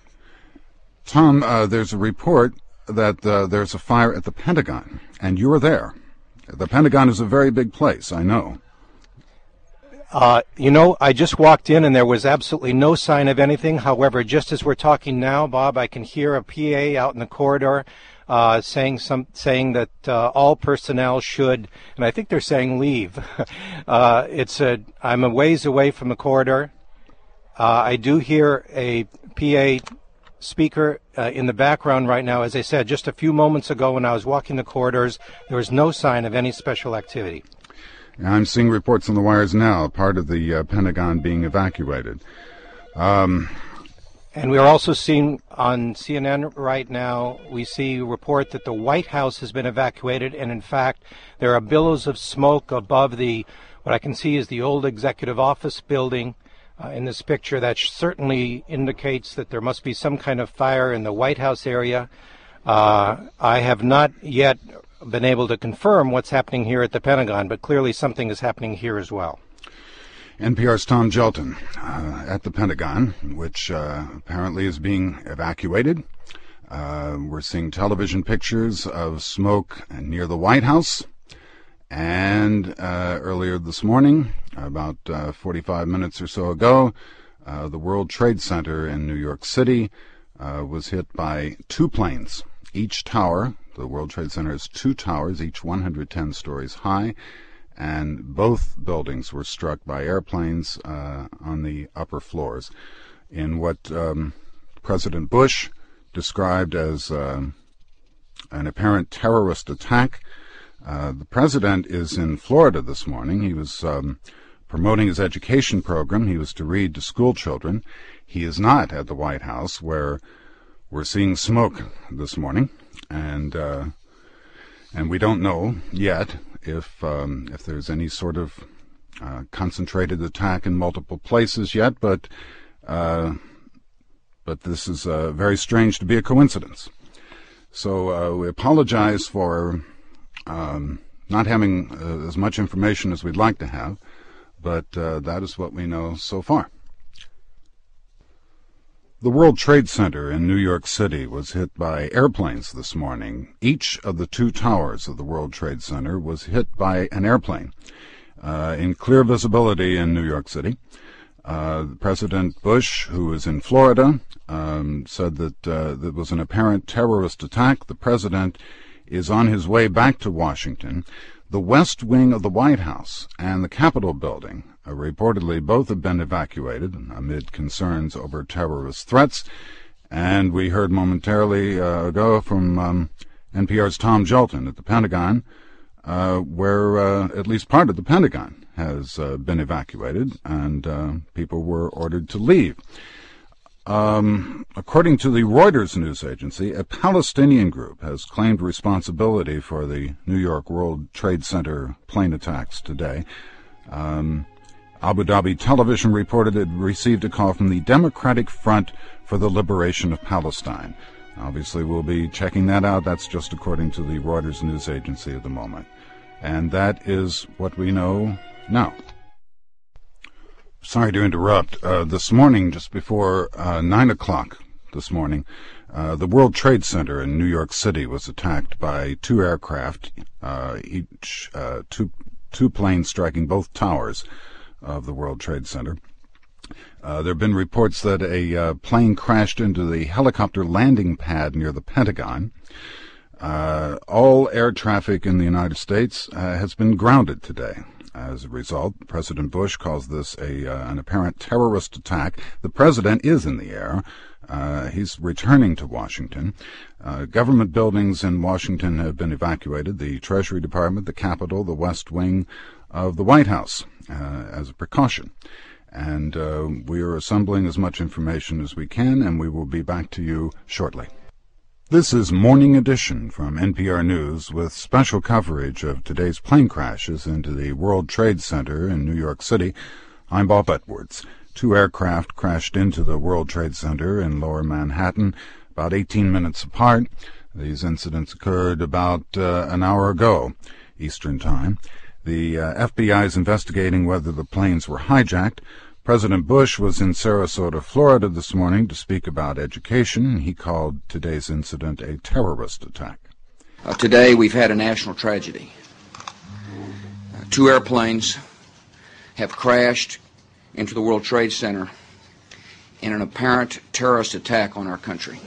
Tom, uh, there's a report that uh, there's a fire at the Pentagon, and you were there. The Pentagon is a very big place, I know. Uh, you know, I just walked in and there was absolutely no sign of anything. However, just as we're talking now, Bob, I can hear a P A out in the corridor uh, saying some saying that uh, all personnel should, and I think they're saying leave. uh, it's a I'm a ways away from the corridor. Uh, I do hear a P A speaker uh, in the background right now. As I said, just a few moments ago when I was walking the corridors, there was no sign of any special activity. I'm seeing reports on the wires now, part of the uh, Pentagon being evacuated. Um, and we are also seeing on C N N right now, we see a report that the White House has been evacuated, and in fact, there are billows of smoke above the, what I can see is the old executive office building. Uh, in this picture, that certainly indicates that there must be some kind of fire in the White House area. Uh, I have not yet been able to confirm what's happening here at the Pentagon, but clearly something is happening here as well. N P R's Tom Gjelten uh, at the Pentagon, which uh, apparently is being evacuated. Uh, we're seeing television pictures of smoke near the White House. And uh, earlier this morning, about uh, forty-five minutes or so ago, uh, the World Trade Center in New York City uh, was hit by two planes. Each tower, the World Trade Center has two towers, each one hundred ten stories high, and both buildings were struck by airplanes uh, on the upper floors in what um, President Bush described as uh, an apparent terrorist attack. Uh, the president is in Florida this morning. He was um, promoting his education program. He was to read to school children. He is not at the White House, where we're seeing smoke this morning, and uh, and we don't know yet if um, if there's any sort of uh, concentrated attack in multiple places yet. But uh, but this is uh, very strange to be a coincidence. So uh, we apologize for um, not having uh, as much information as we'd like to have, but uh, that is what we know so far. The World Trade Center in New York City was hit by airplanes this morning. Each of the two towers of the World Trade Center was hit by an airplane. Uh, in clear visibility in New York City, uh, President Bush, who is in Florida, um, said that uh, there was an apparent terrorist attack. The president is on his way back to Washington. The West Wing of the White House and the Capitol building, uh, reportedly both have been evacuated amid concerns over terrorist threats. And we heard momentarily uh, ago from um, N P R's Tom Jolton at the Pentagon, uh, where uh, at least part of the Pentagon has uh, been evacuated, and uh, people were ordered to leave. Um, according to the Reuters news agency, a Palestinian group has claimed responsibility for the New York World Trade Center plane attacks today. Um, Abu Dhabi Television reported it received a call from the Democratic Front for the Liberation of Palestine. Obviously, we'll be checking that out. That's just according to the Reuters news agency at the moment. And that is what we know now. Sorry to interrupt. Uh, this morning, just before uh, nine o'clock this morning, uh, the World Trade Center in New York City was attacked by two aircraft, uh, each uh, two two planes striking both towers of the World Trade Center. Uh, there have been reports that a uh, plane crashed into the helicopter landing pad near the Pentagon. Uh, all air traffic in the United States uh, has been grounded today. As a result, President Bush calls this a uh, an apparent terrorist attack. The president is in the air. Uh, he's returning to Washington. Uh, government buildings in Washington have been evacuated, the Treasury Department, the Capitol, the West Wing of the White House, uh, as a precaution. And uh, we are assembling as much information as we can, and we will be back to you shortly. This is Morning Edition from N P R News with special coverage of today's plane crashes into the World Trade Center in New York City. I'm Bob Edwards. Two aircraft crashed into the World Trade Center in Lower Manhattan about eighteen minutes apart. These incidents occurred about uh, an hour ago, Eastern Time. The uh, F B I is investigating whether the planes were hijacked. President Bush was in Sarasota, Florida this morning to speak about education. He called today's incident a terrorist attack. Uh, today we've had a national tragedy. Uh, two airplanes have crashed into the World Trade Center in an apparent terrorist attack on our country.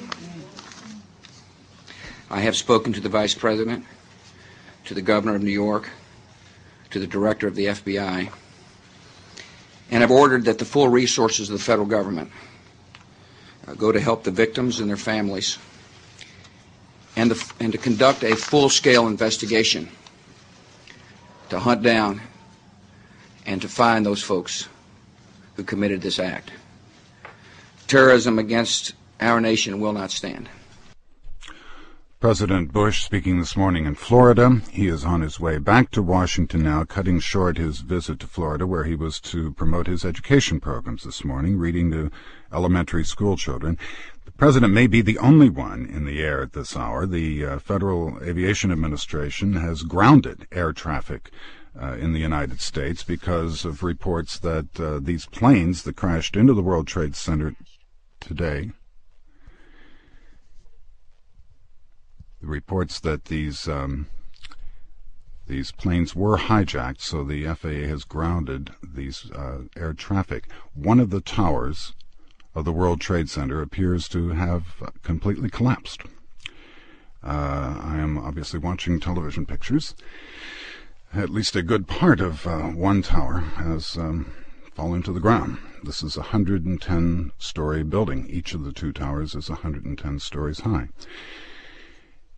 I have spoken to the Vice President, to the Governor of New York, to the Director of the F B I, and have ordered that the full resources of the federal government uh, go to help the victims and their families, and, the, and to conduct a full-scale investigation to hunt down and to find those folks who committed this act. Terrorism against our nation will not stand. President Bush speaking this morning in Florida. He is on his way back to Washington now, cutting short his visit to Florida, where he was to promote his education programs this morning, reading to elementary school children. The president may be the only one in the air at this hour. The uh, Federal Aviation Administration has grounded air traffic uh, in the United States because of reports that uh, these planes that crashed into the World Trade Center today The reports that these um, these planes were hijacked, so the F A A has grounded these uh, air traffic. One of the towers of the World Trade Center appears to have completely collapsed. Uh, I am obviously watching television pictures. At least a good part of uh, one tower has um, fallen to the ground. This is a one hundred ten story building. Each of the two towers is one hundred ten stories high.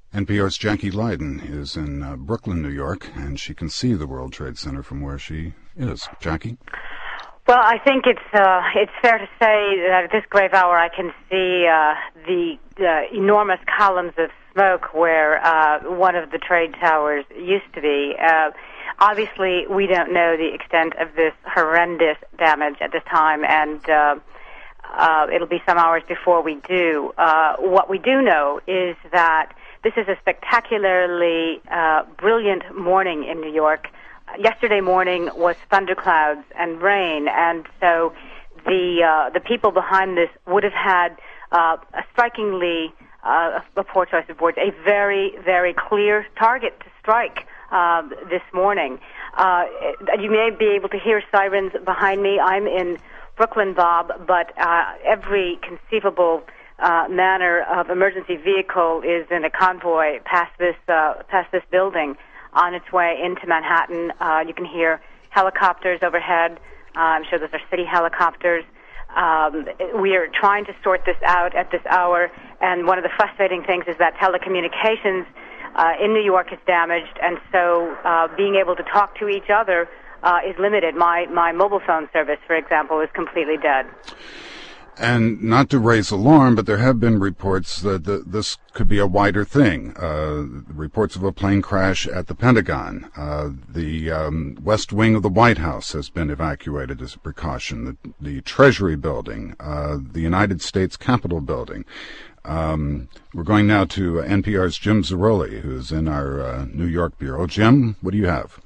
N P R's Jackie Leiden is in uh, Brooklyn, New York, and she can see the World Trade Center from where she is. Jackie? Well, I think it's uh, it's fair to say that at this grave hour I can see uh, the uh, enormous columns of smoke where uh, one of the trade towers used to be. Uh, obviously, we don't know the extent of this horrendous damage at this time, and uh, uh, it'll be some hours before we do. Uh, what we do know is that this is a spectacularly uh, brilliant morning in New York. Yesterday morning was thunderclouds and rain, and so the uh, the people behind this would have had uh, a strikingly, uh, a poor choice of words, a very, very clear target to strike uh, this morning. Uh, you may be able to hear sirens behind me. I'm in Brooklyn, Bob, but uh, every conceivable uh, manner of emergency vehicle is in a convoy past this uh, past this building, on its way into Manhattan. Uh, you can hear helicopters overhead. Uh, I'm sure those are city helicopters. Um, we are trying to sort this out at this hour, and one of the frustrating things is that telecommunications uh, in New York is damaged, and so uh, being able to talk to each other uh, is limited. My, my mobile phone service, for example, is completely dead. And not to raise alarm, but there have been reports that the, this could be a wider thing. Uh, reports of a plane crash at the Pentagon. Uh, the um, West Wing of the White House has been evacuated as a precaution. The, the Treasury Building, uh, the United States Capitol Building. Um, we're going now to N P R's Jim Zarroli, who's in our uh, New York bureau. Jim, what do you have?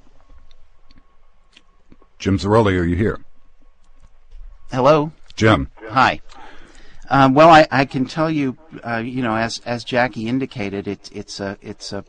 Jim Zarroli, are you here? Hello. Jim. Hi. Um, well, I, I can tell you, uh, you know, as as Jackie indicated, it's it's a it's a,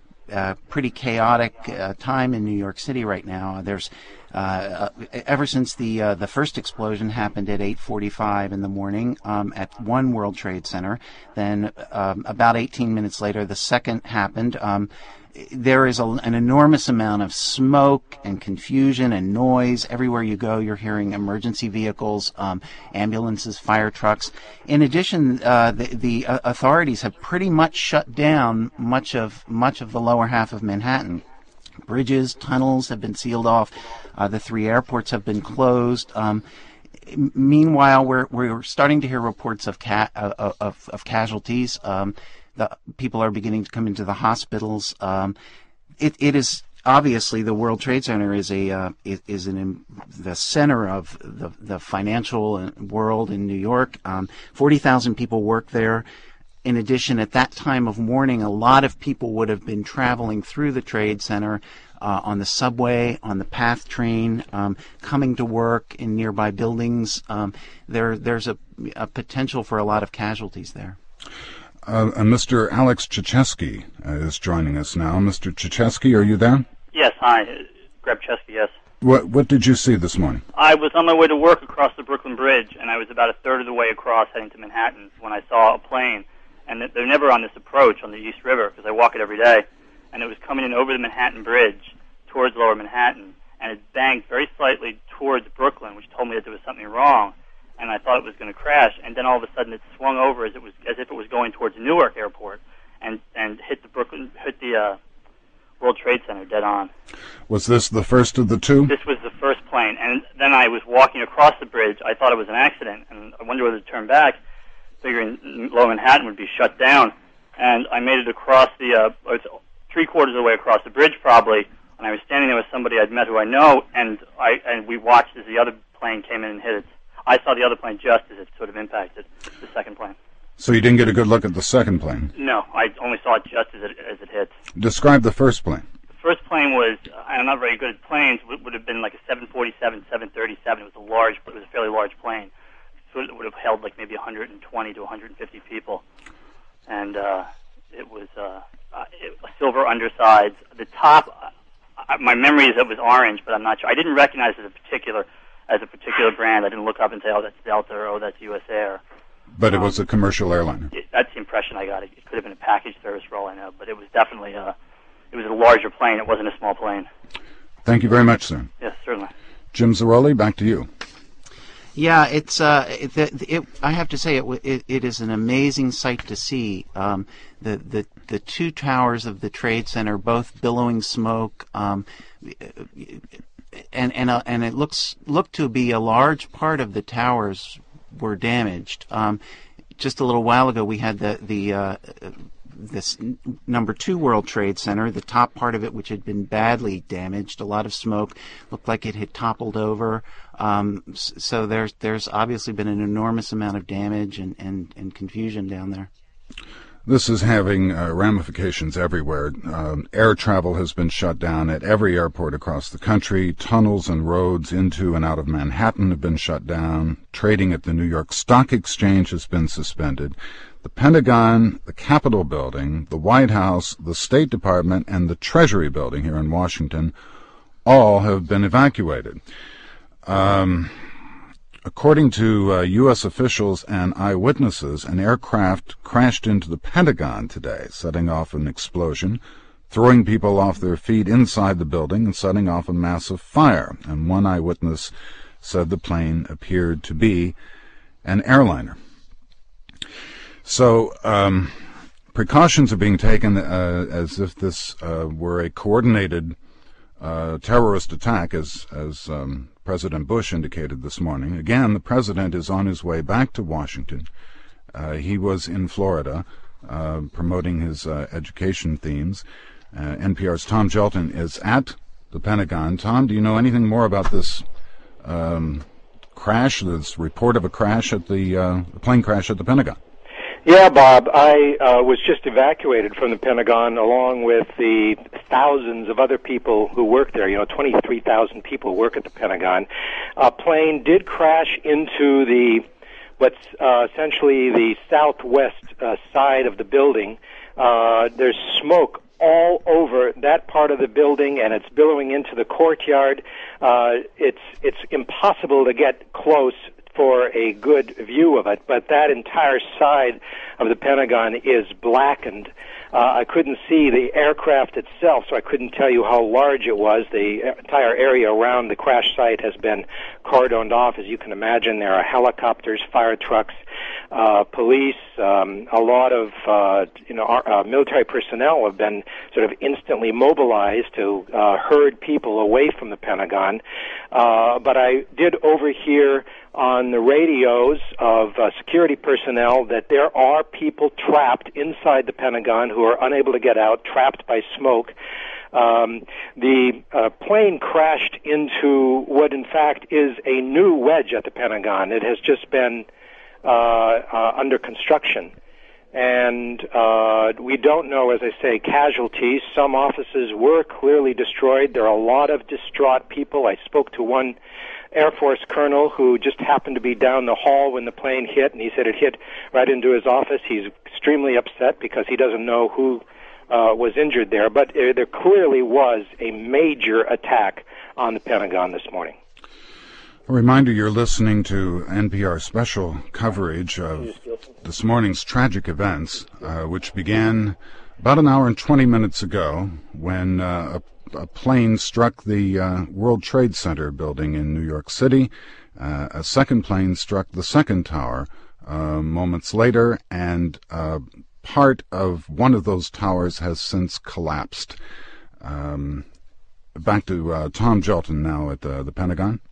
a pretty chaotic uh, time in New York City right now. There's uh, uh, ever since the uh, the first explosion happened at eight forty-five in the morning um, at One World Trade Center. Then um, about eighteen minutes later, the second happened. Um, There is a, an enormous amount of smoke and confusion and noise. Everywhere you go, you're hearing emergency vehicles, um, ambulances, fire trucks. In addition, uh, the, the uh, authorities have pretty much shut down much of much of the lower half of Manhattan. Bridges, tunnels have been sealed off. Uh, the three airports have been closed. Um, meanwhile, we're we're starting to hear reports of ca- of, of, of casualties. Um, The people are beginning to come into the hospitals. Um, it, it is obviously the World Trade Center is a uh, is, is an, the center of the the financial world in New York. Um, Forty thousand people work there. In addition, at that time of morning, a lot of people would have been traveling through the Trade Center uh, on the subway, on the PATH train, um, coming to work in nearby buildings. Um, there there's a, a potential for a lot of casualties there. Uh, uh, Mister Alex Chichesky uh, is joining us now. Mister Chichesky, are you there? Yes, hi. Greg Chesky, yes. What What did you see this morning? I was on my way to work across the Brooklyn Bridge, and I was about a third of the way across heading to Manhattan when I saw a plane. And they're never on this approach on the East River, because I walk it every day. And it was coming in over the Manhattan Bridge towards Lower Manhattan, and it banged very slightly towards Brooklyn, which told me that there was something wrong. And I thought it was going to crash, and then all of a sudden it swung over as it was as if it was going towards Newark Airport, and and hit the Brooklyn hit the uh, World Trade Center dead on. Was this the first of the two? This was the first plane, and then I was walking across the bridge. I thought it was an accident, and I wondered whether to turn back, figuring Lower Manhattan would be shut down. And I made it across the uh, it's three quarters of the way across the bridge probably, and I was standing there with somebody I'd met who I know, and I and we watched as the other plane came in and hit it. I saw the other plane just as it sort of impacted the second plane. So you didn't get a good look at the second plane? No, I only saw it just as it, as it hit. Describe the first plane. The first plane was, I'm not very good at planes, would, would have been like a seven forty-seven, seven thirty-seven. It was a large, it was a fairly large plane. So it would have held like maybe one hundred twenty to one hundred fifty people. And uh, it was uh, uh, it, a silver undersides. The top, uh, my memory is it was orange, but I'm not sure. I didn't recognize it as a particular as a particular brand. I didn't look up and say, oh, that's Delta, or oh, that's U S Air. But it was a commercial airliner. It, that's the impression I got. It, it could have been a package service for all I know, but it was definitely a, it was a larger plane. It wasn't a small plane. Thank you very much, sir. Yes, certainly. Jim Zarroli, back to you. Yeah, it's. Uh, it, it, I have to say, it, it it is an amazing sight to see. Um, the the the two towers of the Trade Center, both billowing smoke, um, and and uh, and it looks looked to be a large part of the towers were damaged. Um, just a little while ago, we had the the. Uh, this number two World Trade Center, the top part of it, which had been badly damaged, a lot of smoke, looked like it had toppled over. Um, so there's there's obviously been an enormous amount of damage and, and, and confusion down there. This is having uh, ramifications everywhere. Um, air travel has been shut down at every airport across the country. Tunnels and roads into and out of Manhattan have been shut down. Trading at the New York Stock Exchange has been suspended. The Pentagon, the Capitol Building, the White House, the State Department, and the Treasury Building here in Washington all have been evacuated. Um, according to uh, U S officials and eyewitnesses, an aircraft crashed into the Pentagon today, setting off an explosion, throwing people off their feet inside the building and setting off a massive fire. And one eyewitness said the plane appeared to be an airliner. So um, precautions are being taken uh, as if this uh, were a coordinated uh, terrorist attack, as, as um, President Bush indicated this morning. Again, the president is on his way back to Washington. Uh, he was in Florida uh, promoting his uh, education themes. Uh, N P R's Tom Gjelten is at the Pentagon. Tom, do you know anything more about this um, crash, this report of a crash at the, uh, the plane crash at the Pentagon? Yeah, Bob, I uh, was just evacuated from the Pentagon along with the thousands of other people who work there. You know, twenty-three thousand people work at the Pentagon. A plane did crash into the, what's uh, essentially the southwest uh, side of the building. Uh, there's smoke all over that part of the building, and it's billowing into the courtyard. Uh, it's it's impossible to get close for a good view of it, but that entire side of the Pentagon is blackened. Uh, I couldn't see the aircraft itself, so I couldn't tell you how large it was. The entire area around the crash site has been cordoned off. As you can imagine, there are helicopters, fire trucks, uh, police, um, a lot of uh, you know our, uh, military personnel have been sort of instantly mobilized to uh, herd people away from the Pentagon. Uh, but I did overhear on the radios of uh, security personnel that there are people trapped inside the Pentagon who are unable to get out, trapped by smoke. Um, the uh, plane crashed into what, in fact, is a new wedge at the Pentagon. It has just been uh, uh, under construction. And uh, we don't know, as I say, casualties. Some offices were clearly destroyed. There are a lot of distraught people. I spoke to one Air Force colonel who just happened to be down the hall when the plane hit, and he said it hit right into his office. He's extremely upset because he doesn't know who uh, was injured there. But uh, there clearly was a major attack on the Pentagon this morning. A reminder, you're listening to N P R special coverage of this morning's tragic events, uh, which began about an hour and twenty minutes ago when uh, a A plane struck the uh, World Trade Center building in New York City. Uh, a second plane struck the second tower uh, moments later, and uh, part of one of those towers has since collapsed. Um, back to uh, Tom Gjelten now at the, the Pentagon.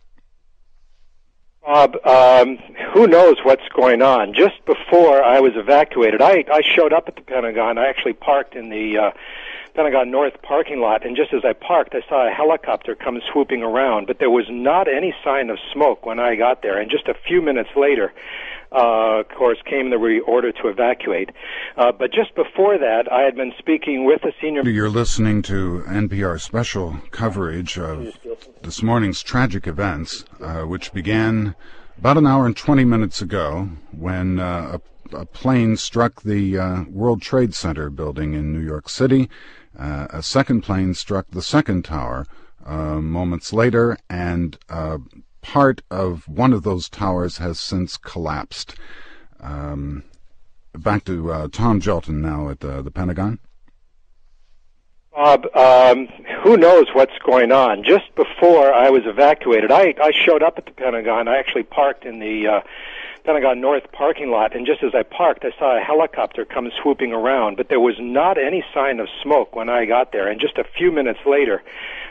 Bob, um, who knows what's going on? Just before I was evacuated, I, I showed up at the Pentagon. I actually parked in the uh, Pentagon North parking lot, and just as I parked, I saw a helicopter come swooping around, but there was not any sign of smoke when I got there. And just a few minutes later, uh, of course, came the order to evacuate. Uh, but just before that, I had been speaking with a senior... You're listening to N P R special coverage of this morning's tragic events, uh, which began about an hour and twenty minutes ago when uh, a, a plane struck the uh, World Trade Center building in New York City. Uh, a second plane struck the second tower uh, moments later, and uh, part of one of those towers has since collapsed. Um, back to uh, Tom Gjelten now at the, the Pentagon. Bob, um, who knows what's going on? Just before I was evacuated, I, I showed up at the Pentagon. I actually parked in the uh, Pentagon North parking lot, and just as I parked, I saw a helicopter come swooping around, but there was not any sign of smoke when I got there. And just a few minutes later,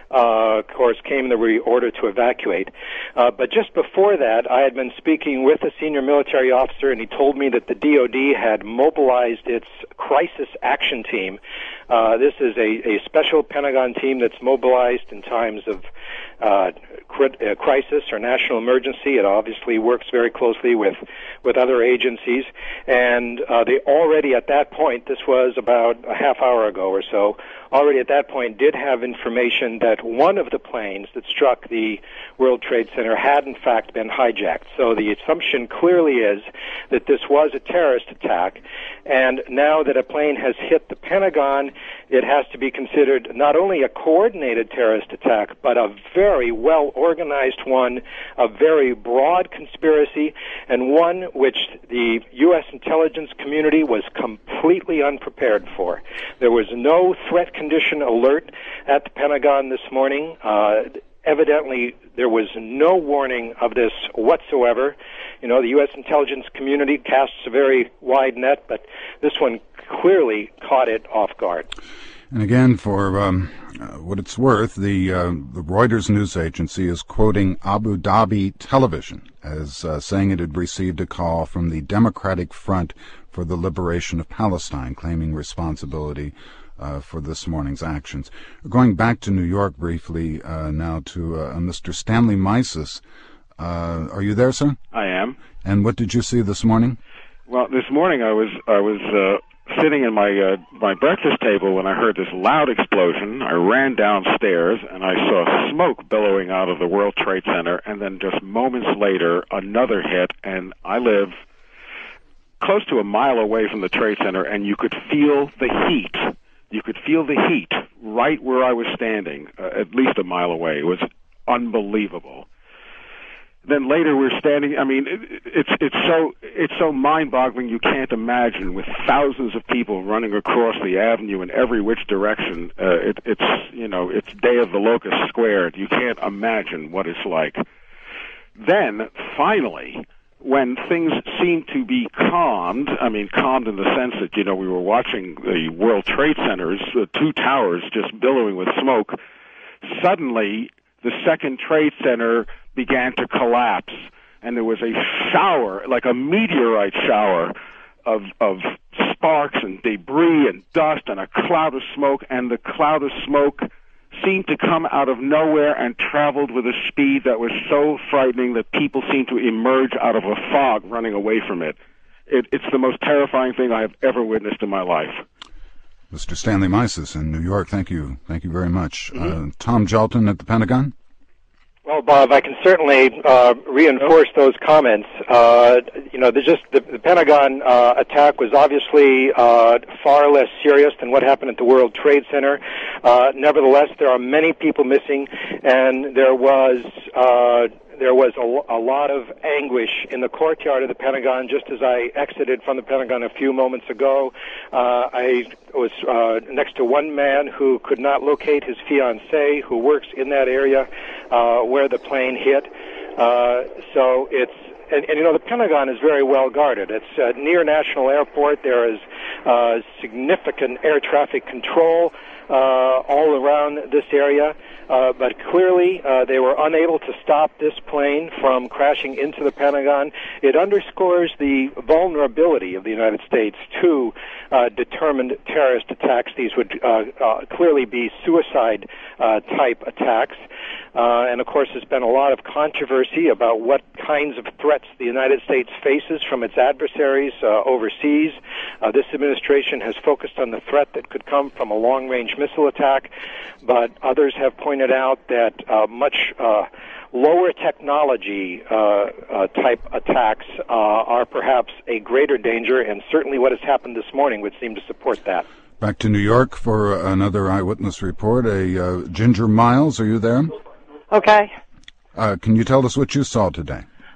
uh, of course, came the re- order to evacuate. Uh, but just before that, I had been speaking with a senior military officer, and he told me that the D O D had mobilized its crisis action team. Uh, this is a, a special Pentagon team that's mobilized in times of uh, crit- uh, crisis or national emergency. It obviously works very closely with, with other agencies. And uh, they already at that point, this was about a half hour ago or so, already at that point did have information that one of the planes that struck the World Trade Center had in fact been hijacked. So the assumption clearly is that this was a terrorist attack. And now that a plane has hit the Pentagon, it has to be considered not only a coordinated terrorist attack, but a very well-organized one, a very broad conspiracy, and one which the U S intelligence community was completely unprepared for. There was no threat condition alert at the Pentagon this morning. Uh, evidently, there was no warning of this whatsoever. You know, the U S intelligence community casts a very wide net, but this one clearly caught it off guard. And again, for um, uh, what it's worth, the uh, the Reuters news agency is quoting Abu Dhabi Television as uh, saying it had received a call from the Democratic Front for the Liberation of Palestine, claiming responsibility uh, for this morning's actions. Going back to New York briefly uh, now to uh, Mister Stanley Mises. Uh, are you there, sir? I am. And what did you see this morning? Well, this morning I was I was uh, sitting in my uh, my breakfast table when I heard this loud explosion. I ran downstairs and I saw smoke billowing out of the World Trade Center, and then just moments later another hit. And I live close to a mile away from the Trade Center, and you could feel the heat. You could feel the heat right where I was standing, uh, at least a mile away. It was unbelievable. Then later we're standing. I mean, it, it's it's so it's so mind-boggling. You can't imagine, with thousands of people running across the avenue in every which direction. Uh, it, it's you know it's Day of the Locust Squared. You can't imagine what it's like. Then finally, when things seemed to be calmed, I mean calmed in the sense that you know we were watching the World Trade Center's uh, two towers just billowing with smoke. Suddenly, the second Trade Center began to collapse, and there was a shower, like a meteorite shower, of of sparks and debris and dust and a cloud of smoke, and the cloud of smoke seemed to come out of nowhere and traveled with a speed that was so frightening that people seemed to emerge out of a fog running away from it. it it's the most terrifying thing I have ever witnessed in my life. Mister Stanley Mises in New York, thank you. Thank you very much. Mm-hmm. Uh, Tom Jalton at the Pentagon? Well, Bob, I can certainly uh, reinforce those comments. Uh, you know, just the, the Pentagon uh, attack was obviously uh, far less serious than what happened at the World Trade Center. Uh, nevertheless, there are many people missing, and there was uh, there was a, a lot of anguish in the courtyard of the Pentagon. Just as I exited from the Pentagon a few moments ago, uh, I was uh, next to one man who could not locate his fiancée, who works in that area uh, where the plane hit. Uh, so it's And, and, you know, the Pentagon is very well guarded. It's uh, near National Airport. There is uh, significant air traffic control uh, all around this area. Uh, but clearly, uh, they were unable to stop this plane from crashing into the Pentagon. It underscores the vulnerability of the United States to uh, determined terrorist attacks. These would uh, uh, clearly be suicide-type uh, attacks. Uh, and, of course, there's been a lot of controversy about what kinds of threats the United States faces from its adversaries uh, overseas. Uh, this administration has focused on the threat that could come from a long-range missile attack, but others have pointed out that uh, much uh, lower technology uh, uh, type attacks uh, are perhaps a greater danger, and certainly what has happened this morning would seem to support that. Back to New York for another eyewitness report. A uh, Ginger Miles, are you there? Okay. Uh, can you tell us what you saw today?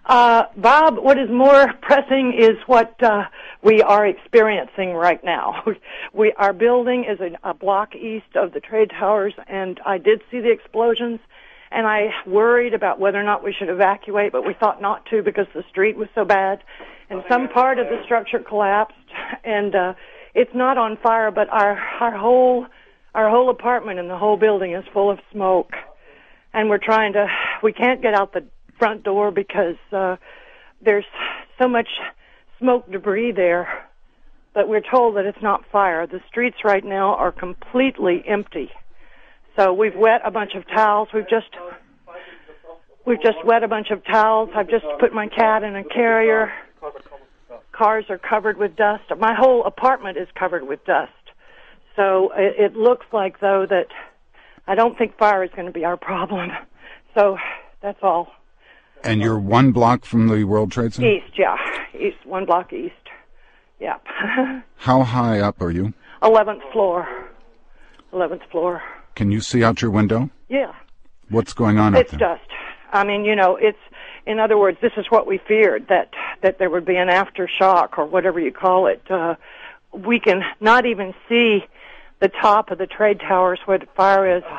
Uh, Bob, what is more pressing is what uh, we are experiencing right now. We, our building is a, a block east of the trade towers, and I did see the explosions, and I worried about whether or not we should evacuate, but we thought not to because the street was so bad, and some part of the structure collapsed, and uh, it's not on fire, but our our whole our whole apartment and the whole building is full of smoke, and we're trying to. We can't get out the front door because uh, there's so much smoke debris there, but we're told that it's not fire. The streets right now are completely empty. So we've wet a bunch of towels. We've just we've just wet a bunch of towels. I've just put my cat in a carrier. Cars are covered with dust. My whole apartment is covered with dust. So it, it looks like, though, that I don't think fire is going to be our problem. So that's all. And you're one block from the World Trade Center? East, yeah. East, one block east. Yeah. How high up are you? eleventh floor. eleventh floor. Can you see out your window? Yeah. What's going on It's up there? dust. I mean, you know, it's, in other words, this is what we feared, that, that there would be an aftershock or whatever you call it. Uh, we can not even see the top of the trade towers where the fire is.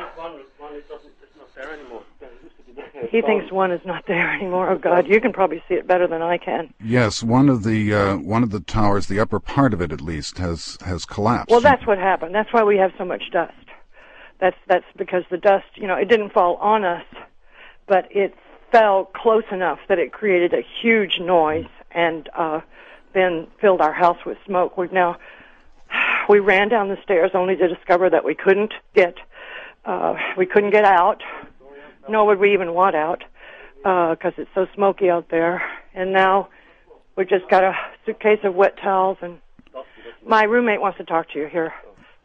He thinks one is not there anymore. Oh, God, you can probably see it better than I can. Yes, one of the uh, one of the towers, the upper part of it at least, has has collapsed. Well, that's what happened. That's why we have so much dust. That's that's because the dust, you know, it didn't fall on us, but it fell close enough that it created a huge noise and uh, then filled our house with smoke. We've now we ran down the stairs only to discover that we couldn't get uh, we couldn't get out. Nor would we even want out because uh, it's so smoky out there. And now we've just got a suitcase of wet towels. And my roommate wants to talk to you here.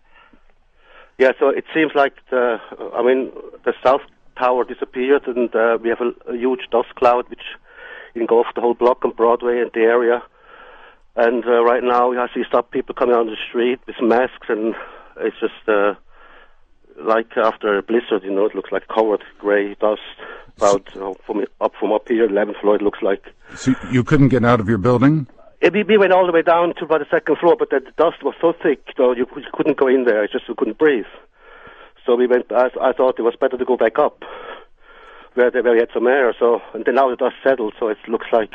Yeah, so it seems like the, I mean, the South Tower disappeared, and uh, we have a, a huge dust cloud which engulfed the whole block on Broadway and the area. And uh, right now I see some people coming out on the street with masks, and it's just... Uh, like after a blizzard, you know, it looks like covered gray dust. About you know, from up from up here, eleventh floor, it looks like. So you couldn't get out of your building? It, we went all the way down to about the second floor, but the dust was so thick, so you, you couldn't go in there. It's just you couldn't breathe. So we went. I, I thought it was better to go back up, where, they, where we had some air. So and then now the dust settled, so it looks like.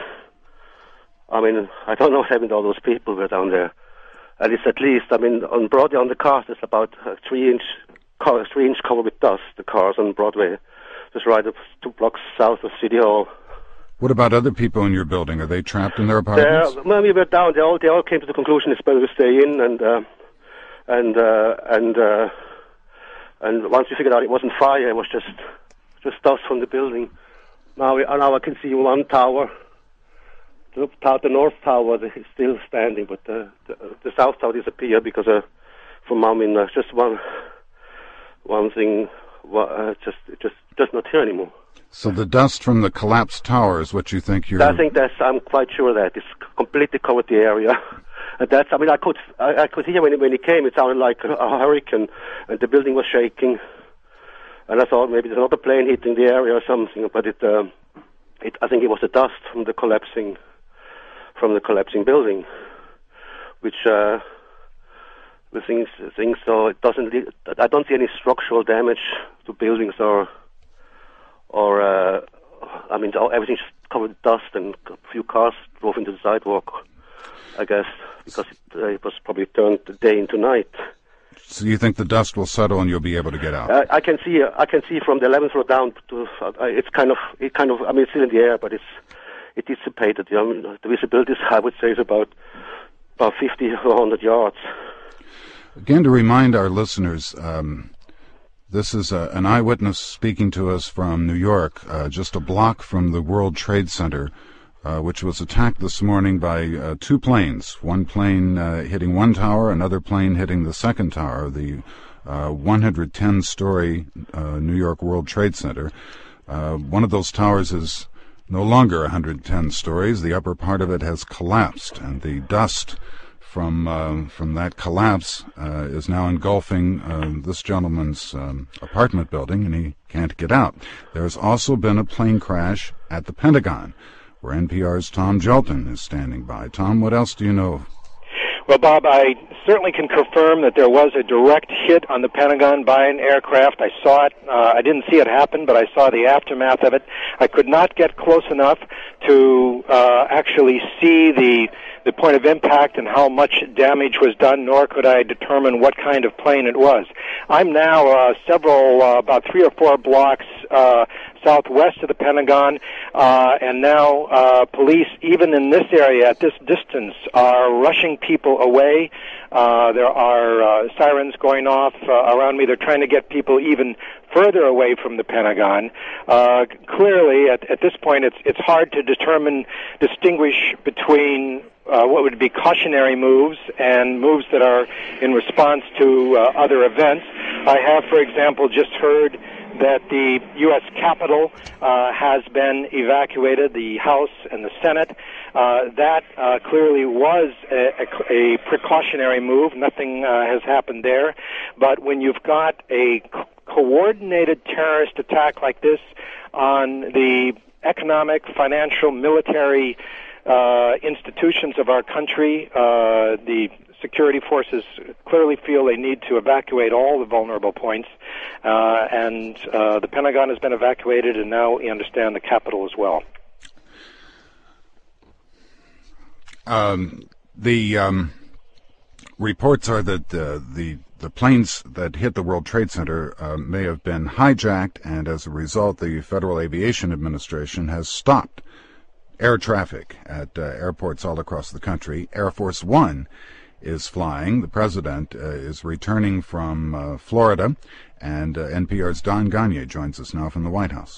I mean, I don't know what happened to all those people who were down there. And it's at least, I mean, on Broadway on the cars, it's about a three inch. Car, three inch cover with dust, the cars on Broadway, just right up two blocks south of City Hall. What about other people in your building? Are they trapped in their apartments? They're, when we were down, they all they all came to the conclusion it's better to stay in, and uh, and uh, and uh, and once we figured out it wasn't fire, it was just just dust from the building. Now we, now I can see one tower, the, the north tower is still standing, but the the, the south tower disappeared because uh, from I mean uh, just one. One thing, uh, just just just not here anymore. So the dust from the collapsed tower is what you think you're... I think that's, I'm quite sure that it's completely covered the area. And that's, I mean, I could I, I could hear when it, when it came, it sounded like a, a hurricane, and the building was shaking. And I thought maybe there's another plane hitting the area or something, but it, uh, it I think it was the dust from the collapsing, from the collapsing building, which... Uh, The things, things, so it doesn't. I don't see any structural damage to buildings or, or. Uh, I mean, everything's covered with dust, and a few cars drove into the sidewalk. I guess because it, uh, it was probably turned day into night. So you think the dust will settle and you'll be able to get out? Uh, I can see. Uh, I can see from the eleventh floor down to. Uh, it's kind of. It kind of. I mean, it's still in the air, but it's. It dissipated. You know, the visibility, I would say, is about about fifty or one hundred yards. Again, to remind our listeners, um, this is a, an eyewitness speaking to us from New York, uh, just a block from the World Trade Center, uh, which was attacked this morning by uh, two planes, one plane uh, hitting one tower, another plane hitting the second tower, the uh, one hundred ten story uh, New York World Trade Center. Uh, one of those towers is no longer one hundred ten stories. The upper part of it has collapsed, and the dust from uh, from that collapse uh, is now engulfing uh, this gentleman's um, apartment building, and he can't get out. There's also been a plane crash at the Pentagon, where N P R's Tom Gjelten is standing by. Tom, what else do you know? Well, Bob, I certainly can confirm that there was a direct hit on the Pentagon by an aircraft. I saw it. Uh, I didn't see it happen, but I saw the aftermath of it. I could not get close enough to uh, actually see the the point of impact and how much damage was done, nor could I determine what kind of plane it was. I'm now uh, several, uh, about three or four blocks uh, southwest of the Pentagon, uh, and now uh, police, even in this area at this distance, are rushing people away. Uh, there are uh, sirens going off uh, around me. They're trying to get people even further away from the Pentagon. Uh, clearly, at, at this point, it's it's hard to determine, distinguish between uh, what would be cautionary moves and moves that are in response to uh, other events. I have, for example, just heard that the U S Capitol uh, has been evacuated, the House and the Senate. Uh, that uh, clearly was a, a, a precautionary move. Nothing uh, has happened there. But when you've got a co- coordinated terrorist attack like this on the economic, financial, military uh, institutions of our country, uh, the security forces clearly feel they need to evacuate all the vulnerable points, uh, and uh, the Pentagon has been evacuated, and now we understand the Capitol as well. Um, the um, reports are that uh, the the planes that hit the World Trade Center uh, may have been hijacked, and as a result, the Federal Aviation Administration has stopped air traffic at uh, airports all across the country. Air Force One is flying. The president uh, is returning from uh, Florida, and uh, N P R's Don Gonyea joins us now from the White House.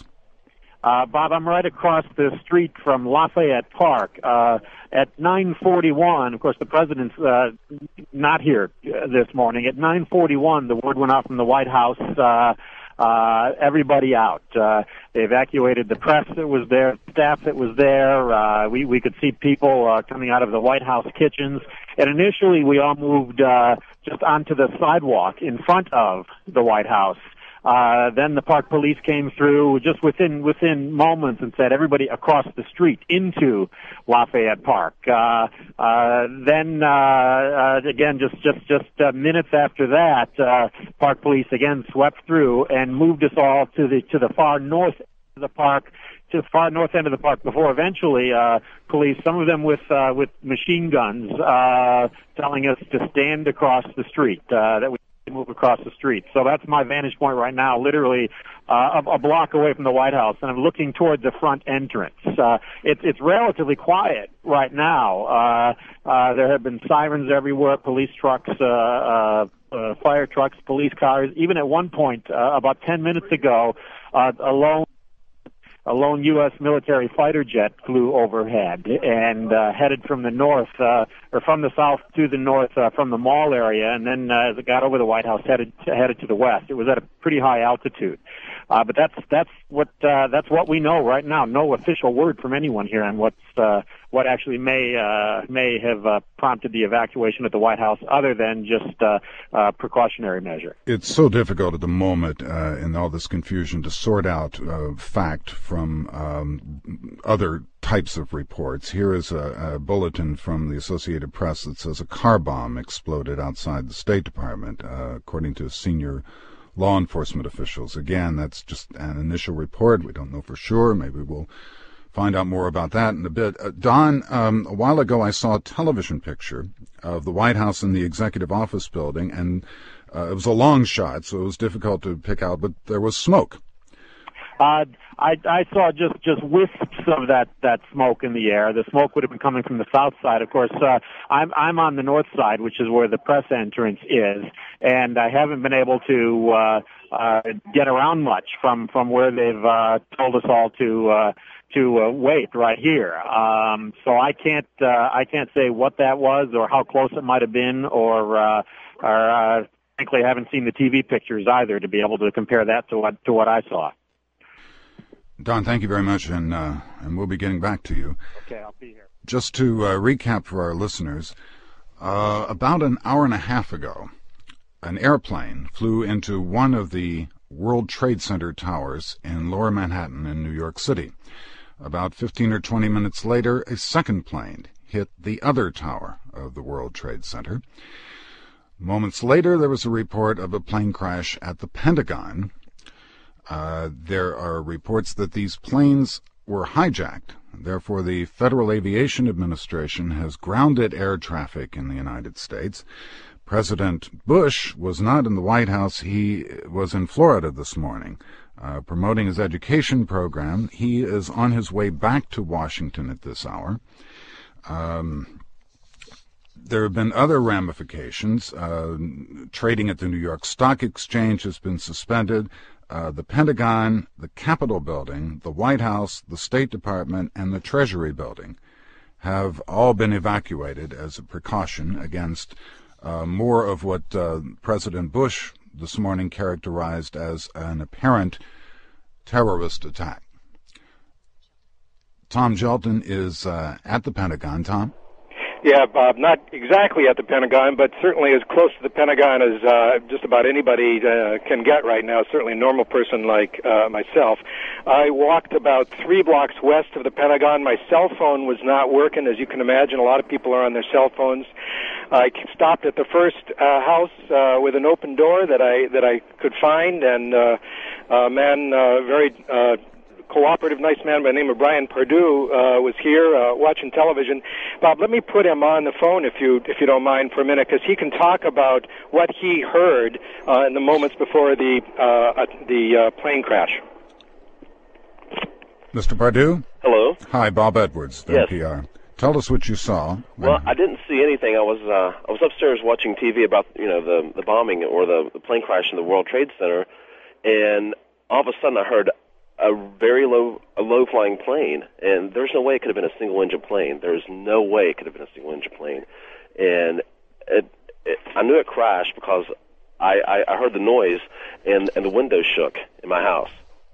Uh, Bob, I'm right across the street from Lafayette Park. Uh, at nine forty-one, of course, the president's uh, not here uh, this morning. At nine forty-one, the word went out from the White House, uh, uh, everybody out. Uh, they evacuated the press that was there, staff that was there. Uh, we, we could see people uh, coming out of the White House kitchens. And initially, we all moved uh, just onto the sidewalk in front of the White House. Uh, then the park police came through just within within moments and said everybody across the street into Lafayette Park. Uh, uh, then uh, uh, again, just just just uh, minutes after that, uh, park police again swept through and moved us all to the to the far north of the park, to the far north end of the park. Before eventually, uh, police, some of them with uh, with machine guns, uh, telling us to stand across the street. Uh, that we move across the street. So that's my vantage point right now, literally uh, a, a block away from the White House, and I'm looking toward the front entrance. Uh, it's it's relatively quiet right now. Uh, uh, there have been sirens everywhere, police trucks, uh, uh, uh, fire trucks, police cars. Even at one point, uh, about ten minutes ago, uh, a lone A lone U S military fighter jet flew overhead and uh, headed from the north, uh, or from the south to the north, uh, from the mall area, and then uh, as it got over the White House, headed headed to the west. It was at a pretty high altitude, uh, but that's that's what uh, that's what we know right now. No official word from anyone here on what's uh, what actually may uh, may have uh, prompted the evacuation at the White House, other than just uh, uh, precautionary measure. It's so difficult at the moment uh, in all this confusion to sort out uh, fact from um, other types of reports. Here is a, a bulletin from the Associated Press that says a car bomb exploded outside the State Department, uh, according to senior law enforcement officials. Again, that's just an initial report. We don't know for sure. Maybe we'll find out more about that in a bit. Uh, Don, um, a while ago I saw a television picture of the White House in the Executive Office building, and uh, it was a long shot, so it was difficult to pick out, but there was smoke. Uh, I, I saw just, just wisps of that, that smoke in the air. The smoke would have been coming from the south side. Of course, uh, I'm, I'm on the north side, which is where the press entrance is, and I haven't been able to, uh, uh, get around much from, from where they've, uh, told us all to, uh, to, uh, wait right here. Um, so I can't, uh, I can't say what that was or how close it might have been, or, uh, or, uh, frankly, I haven't seen the T V pictures either to be able to compare that to what, to what I saw. Don, thank you very much, and uh, and we'll be getting back to you. Okay, I'll be here. Just to uh, recap for our listeners, uh, about an hour and a half ago, an airplane flew into one of the World Trade Center towers in Lower Manhattan in New York City. About fifteen or twenty minutes later, a second plane hit the other tower of the World Trade Center. Moments later, there was a report of a plane crash at the Pentagon. Uh, there are reports that these planes were hijacked. Therefore, the Federal Aviation Administration has grounded air traffic in the United States. President Bush was not in the White House. He was in Florida this morning, uh, promoting his education program. He is on his way back to Washington at this hour. Um, there have been other ramifications. Uh, trading at the New York Stock Exchange has been suspended. Uh, the Pentagon, the Capitol Building, the White House, the State Department, and the Treasury Building have all been evacuated as a precaution against Uh, more of what uh, President Bush this morning characterized as an apparent terrorist attack. Tom Gjelten is uh, at the Pentagon. Tom? Yeah, Bob, not exactly at the Pentagon, but certainly as close to the Pentagon as uh, just about anybody uh, can get right now, certainly a normal person like uh, myself. I walked about three blocks west of the Pentagon. My cell phone was not working. As you can imagine, a lot of people are on their cell phones. I stopped at the first uh, house uh, with an open door that I that I could find, and uh, a man, uh, very uh, cooperative, nice man by the name of Brian Perdue, uh, was here uh, watching television. Bob, let me put him on the phone if you if you don't mind for a minute, because he can talk about what he heard uh, in the moments before the uh, uh, the uh, plane crash. Mister Perdue? Hello. Hi, Bob Edwards, Yes. N P R. Tell us what you saw. Well, I didn't see anything. I was uh, I was upstairs watching T V about you know the the bombing or the, the plane crash in the World Trade Center, and all of a sudden I heard a very low a low flying plane, and there's no way it could have been a single engine plane. There's no way it could have been a single engine plane, and it, it, I knew it crashed because I, I, I heard the noise and and the windows shook in my house.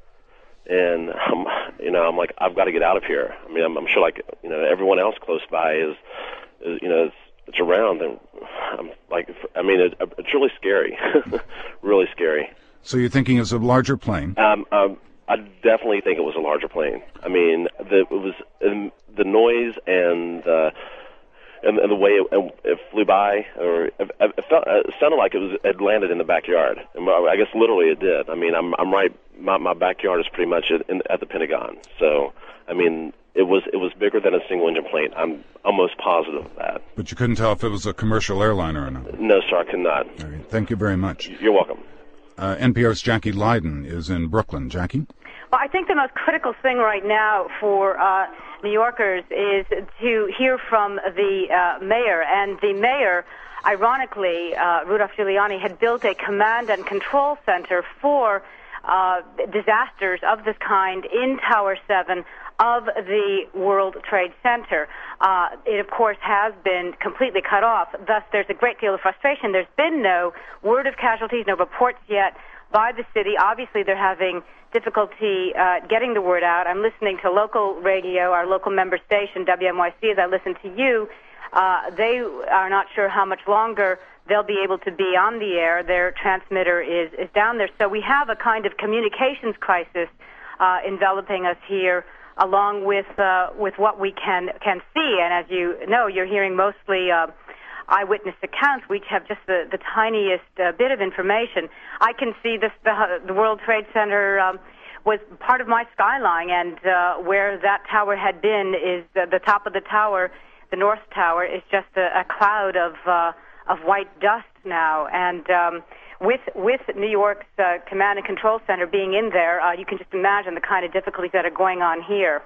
And I'm, you know, I'm like, I've got to get out of here. I mean, I'm, I'm sure, like, you know, everyone else close by is, is you know, it's, it's around, and I'm like, I mean, it, it's really scary, really scary. So you're thinking it's a larger plane? Um, um, I definitely think it was a larger plane. I mean, the, it was um, the noise and uh, and, and the way it, it flew by, or it, it, felt, it sounded like it was it landed in the backyard. And I guess literally it did. I mean, I'm I'm right. My, my backyard is pretty much at, in, at the Pentagon. So, I mean, it was it was bigger than a single engine plane. I'm almost positive of that. But you couldn't tell if it was a commercial airliner or not? No, sir, I could not. All right. Thank you very much. You're welcome. Uh, N P R's Jackie Leiden is in Brooklyn. Jackie? Well, I think the most critical thing right now for uh, New Yorkers is to hear from the uh, mayor. And the mayor, ironically, uh, Rudolph Giuliani, had built a command and control center for uh, disasters of this kind in Tower seven of the World Trade Center. Uh, it, of course, has been completely cut off. Thus, there's a great deal of frustration. There's been no word of casualties, no reports yet by the city. Obviously, they're having difficulty uh, getting the word out. I'm listening to local radio, our local member station, W M Y C, as I listen to you. Uh, they are not sure how much longer they'll be able to be on the air. Their transmitter is, is down there. So we have a kind of communications crisis uh, enveloping us here, along with uh, with what we can can see. And as you know, you're hearing mostly uh, eyewitness accounts, which have just the, the tiniest uh, bit of information. I can see this, the, the World Trade Center um, was part of my skyline, and uh, where that tower had been is the, the top of the tower, the North Tower, is just a, a cloud of uh, of white dust now. And um, with with New York's uh, Command and Control Center being in there, uh, you can just imagine the kind of difficulties that are going on here.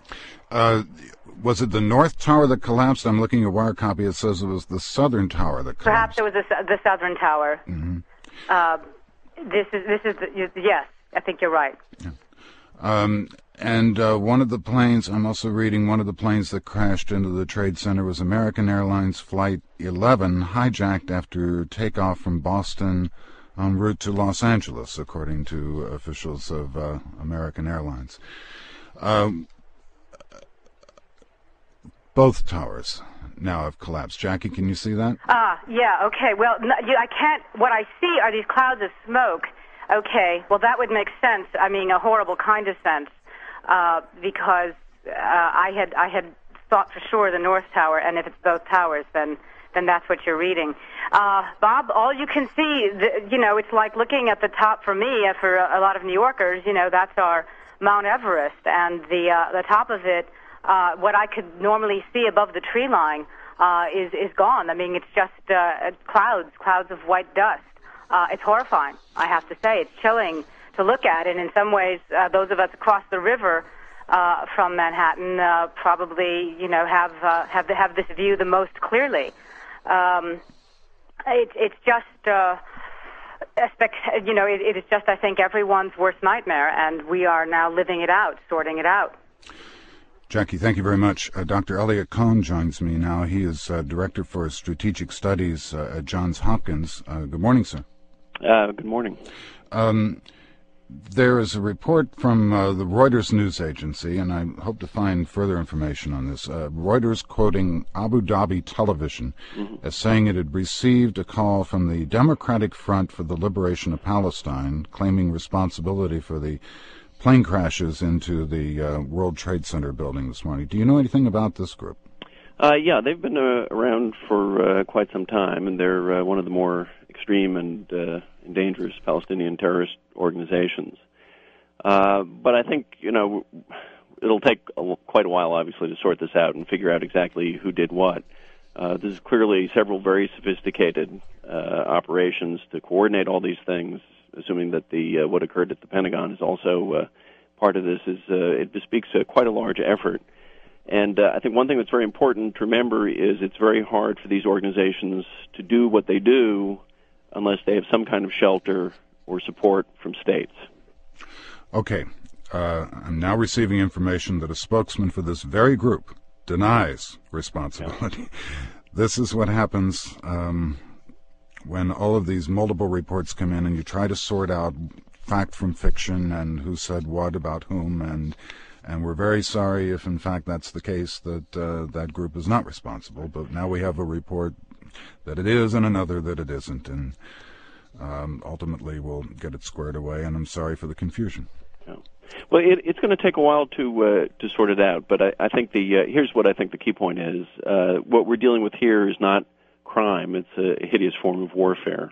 Uh, was it the North Tower that collapsed? I'm looking at a wire copy. It says it was the Southern Tower that collapsed. Perhaps it was the, the Southern Tower. Mm-hmm. Uh, this is this is the, yes. I think you're right. Yeah. Um, and uh, one of the planes, I'm also reading, one of the planes that crashed into the Trade Center was American Airlines Flight eleven, hijacked after takeoff from Boston en route to Los Angeles, according to officials of uh, American Airlines. Um, both towers now have collapsed. Jackie, can you see that? Ah, yeah, okay. Well, no, you, I can't, what I see are these clouds of smoke. Okay, well, that would make sense. I mean, a horrible kind of sense, uh, because uh, I had I had thought for sure the North Tower, and if it's both towers, then then that's what you're reading. Uh, Bob, all you can see, the, you know, it's like looking at the top for me, uh, for a, a lot of New Yorkers, you know, that's our Mount Everest, and the uh, the top of it, uh, what I could normally see above the tree line uh, is is gone. I mean, it's just uh, clouds, clouds of white dust. Uh, it's horrifying, I have to say. It's chilling to look at, and in some ways, uh, those of us across the river uh, from Manhattan uh, probably, you know, have uh, have the, have this view the most clearly. Um, it, it's just, uh, a spec- you know, it, it is just, I think, everyone's worst nightmare, and we are now living it out, sorting it out. Jackie, thank you very much. Uh, Doctor Elliot Cohn joins me now. He is uh, Director for Strategic Studies uh, at Johns Hopkins. Uh, good morning, sir. Uh, good morning. Um, there is a report from uh, the Reuters news agency, and I hope to find further information on this. Uh, Reuters quoting Abu Dhabi Television mm-hmm. as saying it had received a call from the Democratic Front for the Liberation of Palestine, claiming responsibility for the plane crashes into the uh, World Trade Center building this morning. Do you know anything about this group? Uh, yeah, they've been uh, around for uh, quite some time, and they're uh, one of the more extreme and, uh, and dangerous Palestinian terrorist organizations. Uh, but I think, you know, it'll take a, quite a while, obviously, to sort this out and figure out exactly who did what. Uh, there's clearly several very sophisticated uh, operations to coordinate all these things, assuming that the uh, what occurred at the Pentagon is also uh, part of this. Is uh, it bespeaks uh, quite a large effort. And uh, I think one thing that's very important to remember is it's very hard for these organizations to do what they do unless they have some kind of shelter or support from states. Okay. Uh, I'm now receiving information that a spokesman for this very group denies responsibility. Yeah. This is what happens um, when all of these multiple reports come in and you try to sort out fact from fiction and who said what about whom, and and we're very sorry if in fact that's the case, that uh, that group is not responsible. But now we have a report that it is and another that it isn't, and um, ultimately we'll get it squared away, and I'm sorry for the confusion. Yeah. Well, it, it's going to take a while to uh, to sort it out, but I, I think the uh, here's what I think the key point is. Uh, what we're dealing with here is not crime. It's a hideous form of warfare.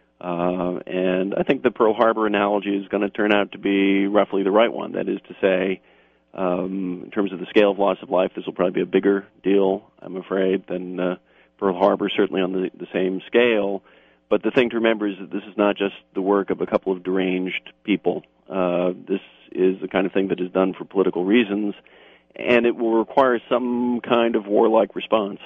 Uh, and I think the Pearl Harbor analogy is going to turn out to be roughly the right one. That is to say, um, in terms of the scale of loss of life, this will probably be a bigger deal, I'm afraid, than uh, Pearl Harbor, certainly on the, the same scale. But the thing to remember is that this is not just the work of a couple of deranged people. Uh, this is the kind of thing that is done for political reasons, and it will require some kind of warlike response.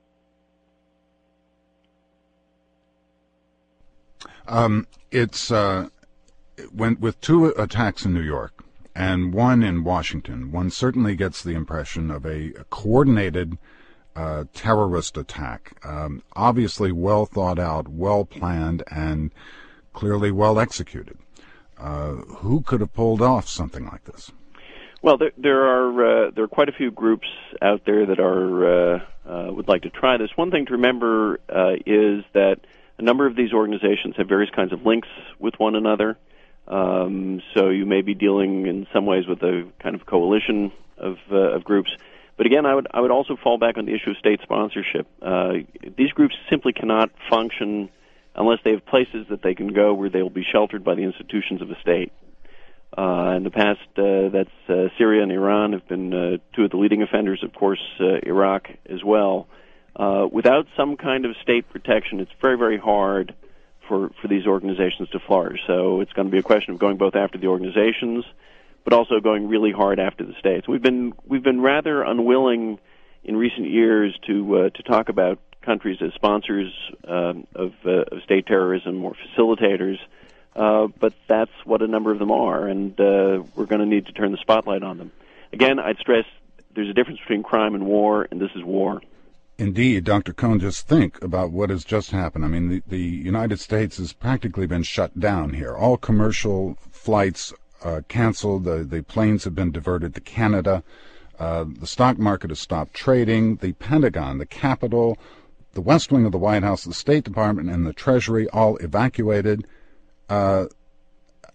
Um, it's uh, when, with two attacks in New York and one in Washington, one certainly gets the impression of a, a coordinated uh, terrorist attack, um, obviously well thought out, well planned, and clearly well executed. Uh, who could have pulled off something like this? Well, there, there are uh, there are quite a few groups out there that are uh, uh, would like to try this. One thing to remember uh, is that a number of these organizations have various kinds of links with one another. Um, so you may be dealing in some ways with a kind of coalition of, uh, of groups. But again, I would I would also fall back on the issue of state sponsorship. Uh, these groups simply cannot function unless they have places that they can go where they will be sheltered by the institutions of the state. Uh, in the past, uh, that's uh, Syria and Iran have been uh, two of the leading offenders, of course, uh, Iraq as well. Uh, without some kind of state protection, it's very, very hard for, for these organizations to flourish. So it's going to be a question of going both after the organizations, but also going really hard after the states. We've been we've been rather unwilling in recent years to uh, to talk about countries as sponsors um, of, uh, of state terrorism or facilitators, uh, but that's what a number of them are, and uh, we're going to need to turn the spotlight on them. Again, I'd stress there's a difference between crime and war, and this is war. Indeed, Doctor Cohn, just think about what has just happened. I mean, the, the United States has practically been shut down here. All commercial flights uh, canceled. The, the planes have been diverted to Canada. Uh, the stock market has stopped trading. The Pentagon, the Capitol, the West Wing of the White House, the State Department, and the Treasury all evacuated. Uh,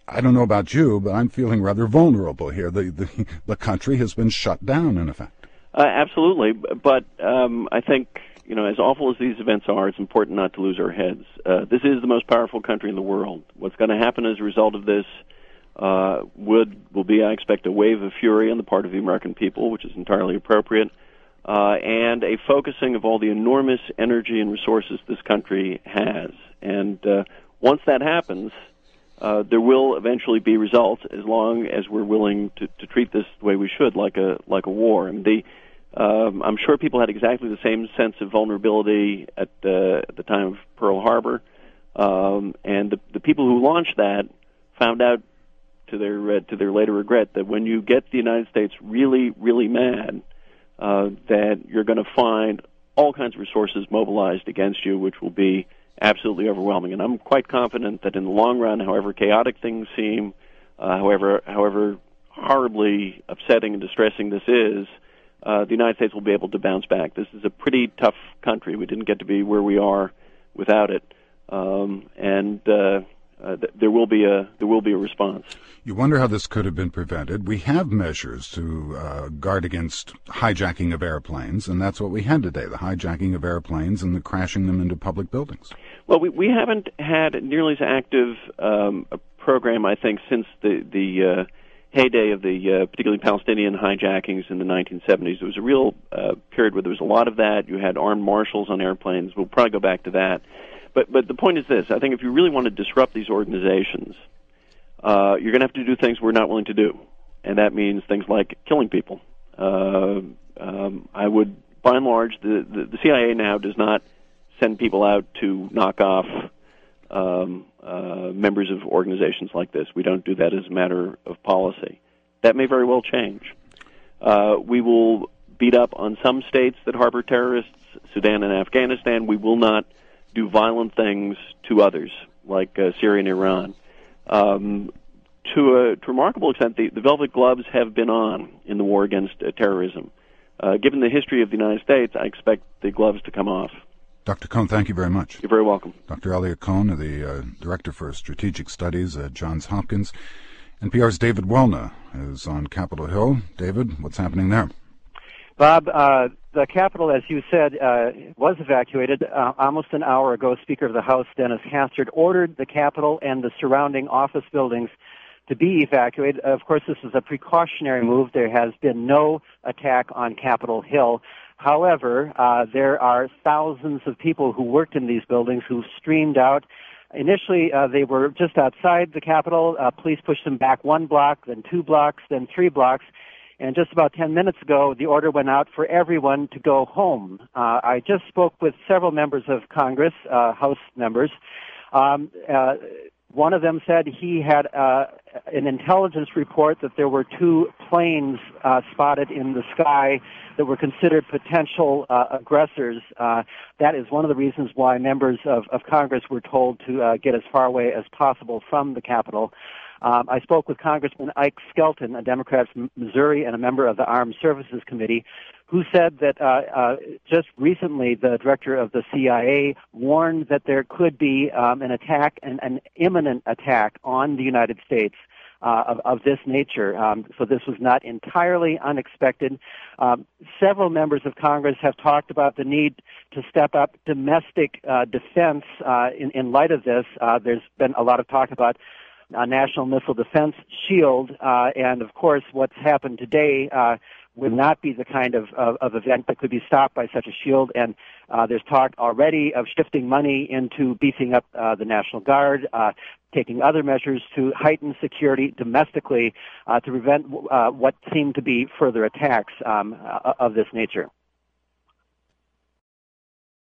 I don't know about you, but I'm feeling rather vulnerable here. The the, the country has been shut down, in effect. Uh, absolutely, but um, I think, you know, as awful as these events are, it's important not to lose our heads. Uh, this is the most powerful country in the world. What's going to happen as a result of this uh, would will be, I expect, a wave of fury on the part of the American people, which is entirely appropriate, uh, and a focusing of all the enormous energy and resources this country has. And uh, once that happens, uh, there will eventually be results, as long as we're willing to, to treat this the way we should, like a like a war. And the Um, I'm sure people had exactly the same sense of vulnerability at, uh, at the time of Pearl Harbor, um, and the, the people who launched that found out, to their uh, to their later regret, that when you get the United States really, really mad, uh, that you're going to find all kinds of resources mobilized against you, which will be absolutely overwhelming. And I'm quite confident that in the long run, however chaotic things seem, uh, however however horribly upsetting and distressing this is, Uh, the United States will be able to bounce back. This is a pretty tough country. We didn't get to be where we are without it, um, and uh, uh, th- there will be a there will be a response. You wonder how this could have been prevented. We have measures to uh, guard against hijacking of airplanes, and that's what we had today: the hijacking of airplanes and the crashing them into public buildings. Well, we we haven't had nearly as active um, a program, I think, since the the. Uh, heyday of the uh, particularly Palestinian hijackings in the nineteen seventies. There was a real uh, period where there was a lot of that. You had armed marshals on airplanes. We'll probably go back to that. But but the point is this. I think if you really want to disrupt these organizations, uh, you're going to have to do things we're not willing to do. And that means things like killing people. Uh, um, I would, by and large, the, the, the C I A now does not send people out to knock off um, uh, members of organizations like this. We don't do that as a matter of policy. That may very well change. Uh, we will beat up on some states that harbor terrorists, Sudan and Afghanistan. We will not do violent things to others, like uh, Syria and Iran. Um, to, a, to a remarkable extent, the, the velvet gloves have been on in the war against uh, terrorism. Uh, given the history of the United States, I expect the gloves to come off. Doctor Cohn, thank you very much. You're very welcome. Doctor Elliot Cohn, the uh, Director for Strategic Studies at Johns Hopkins. N P R's David Welna is on Capitol Hill. David, what's happening there? Bob, uh, the Capitol, as you said, uh, was evacuated uh, almost an hour ago. Speaker of the House, Dennis Hastert, ordered the Capitol and the surrounding office buildings to be evacuated. Of course, this is a precautionary move. There has been no attack on Capitol Hill. However, uh, there are thousands of people who worked in these buildings who streamed out. Initially, uh, they were just outside the Capitol. Uh, police pushed them back one block, then two blocks, then three blocks. And just about ten minutes ago, the order went out for everyone to go home. Uh, I just spoke with several members of Congress, uh, House members. Um, uh, one of them said he had uh, an intelligence report that there were two planes uh, spotted in the sky that were considered potential uh, aggressors. Uh, that is one of the reasons why members of, of Congress were told to uh, get as far away as possible from the Capitol. Um, I spoke with Congressman Ike Skelton, a Democrat from Missouri and a member of the Armed Services Committee, who said that uh, uh, just recently the director of the C I A warned that there could be um, an attack, an, an imminent attack on the United States uh, of, of this nature. Um, so this was not entirely unexpected. Um, several members of Congress have talked about the need to step up domestic uh, defense uh, in, in light of this. Uh, there's been a lot of talk about a National Missile Defense Shield, uh, and of course what's happened today uh, would not be the kind of, of, of event that could be stopped by such a shield, and uh, there's talk already of shifting money into beefing up uh, the National Guard, uh, taking other measures to heighten security domestically uh, to prevent uh, what seem to be further attacks um, of this nature.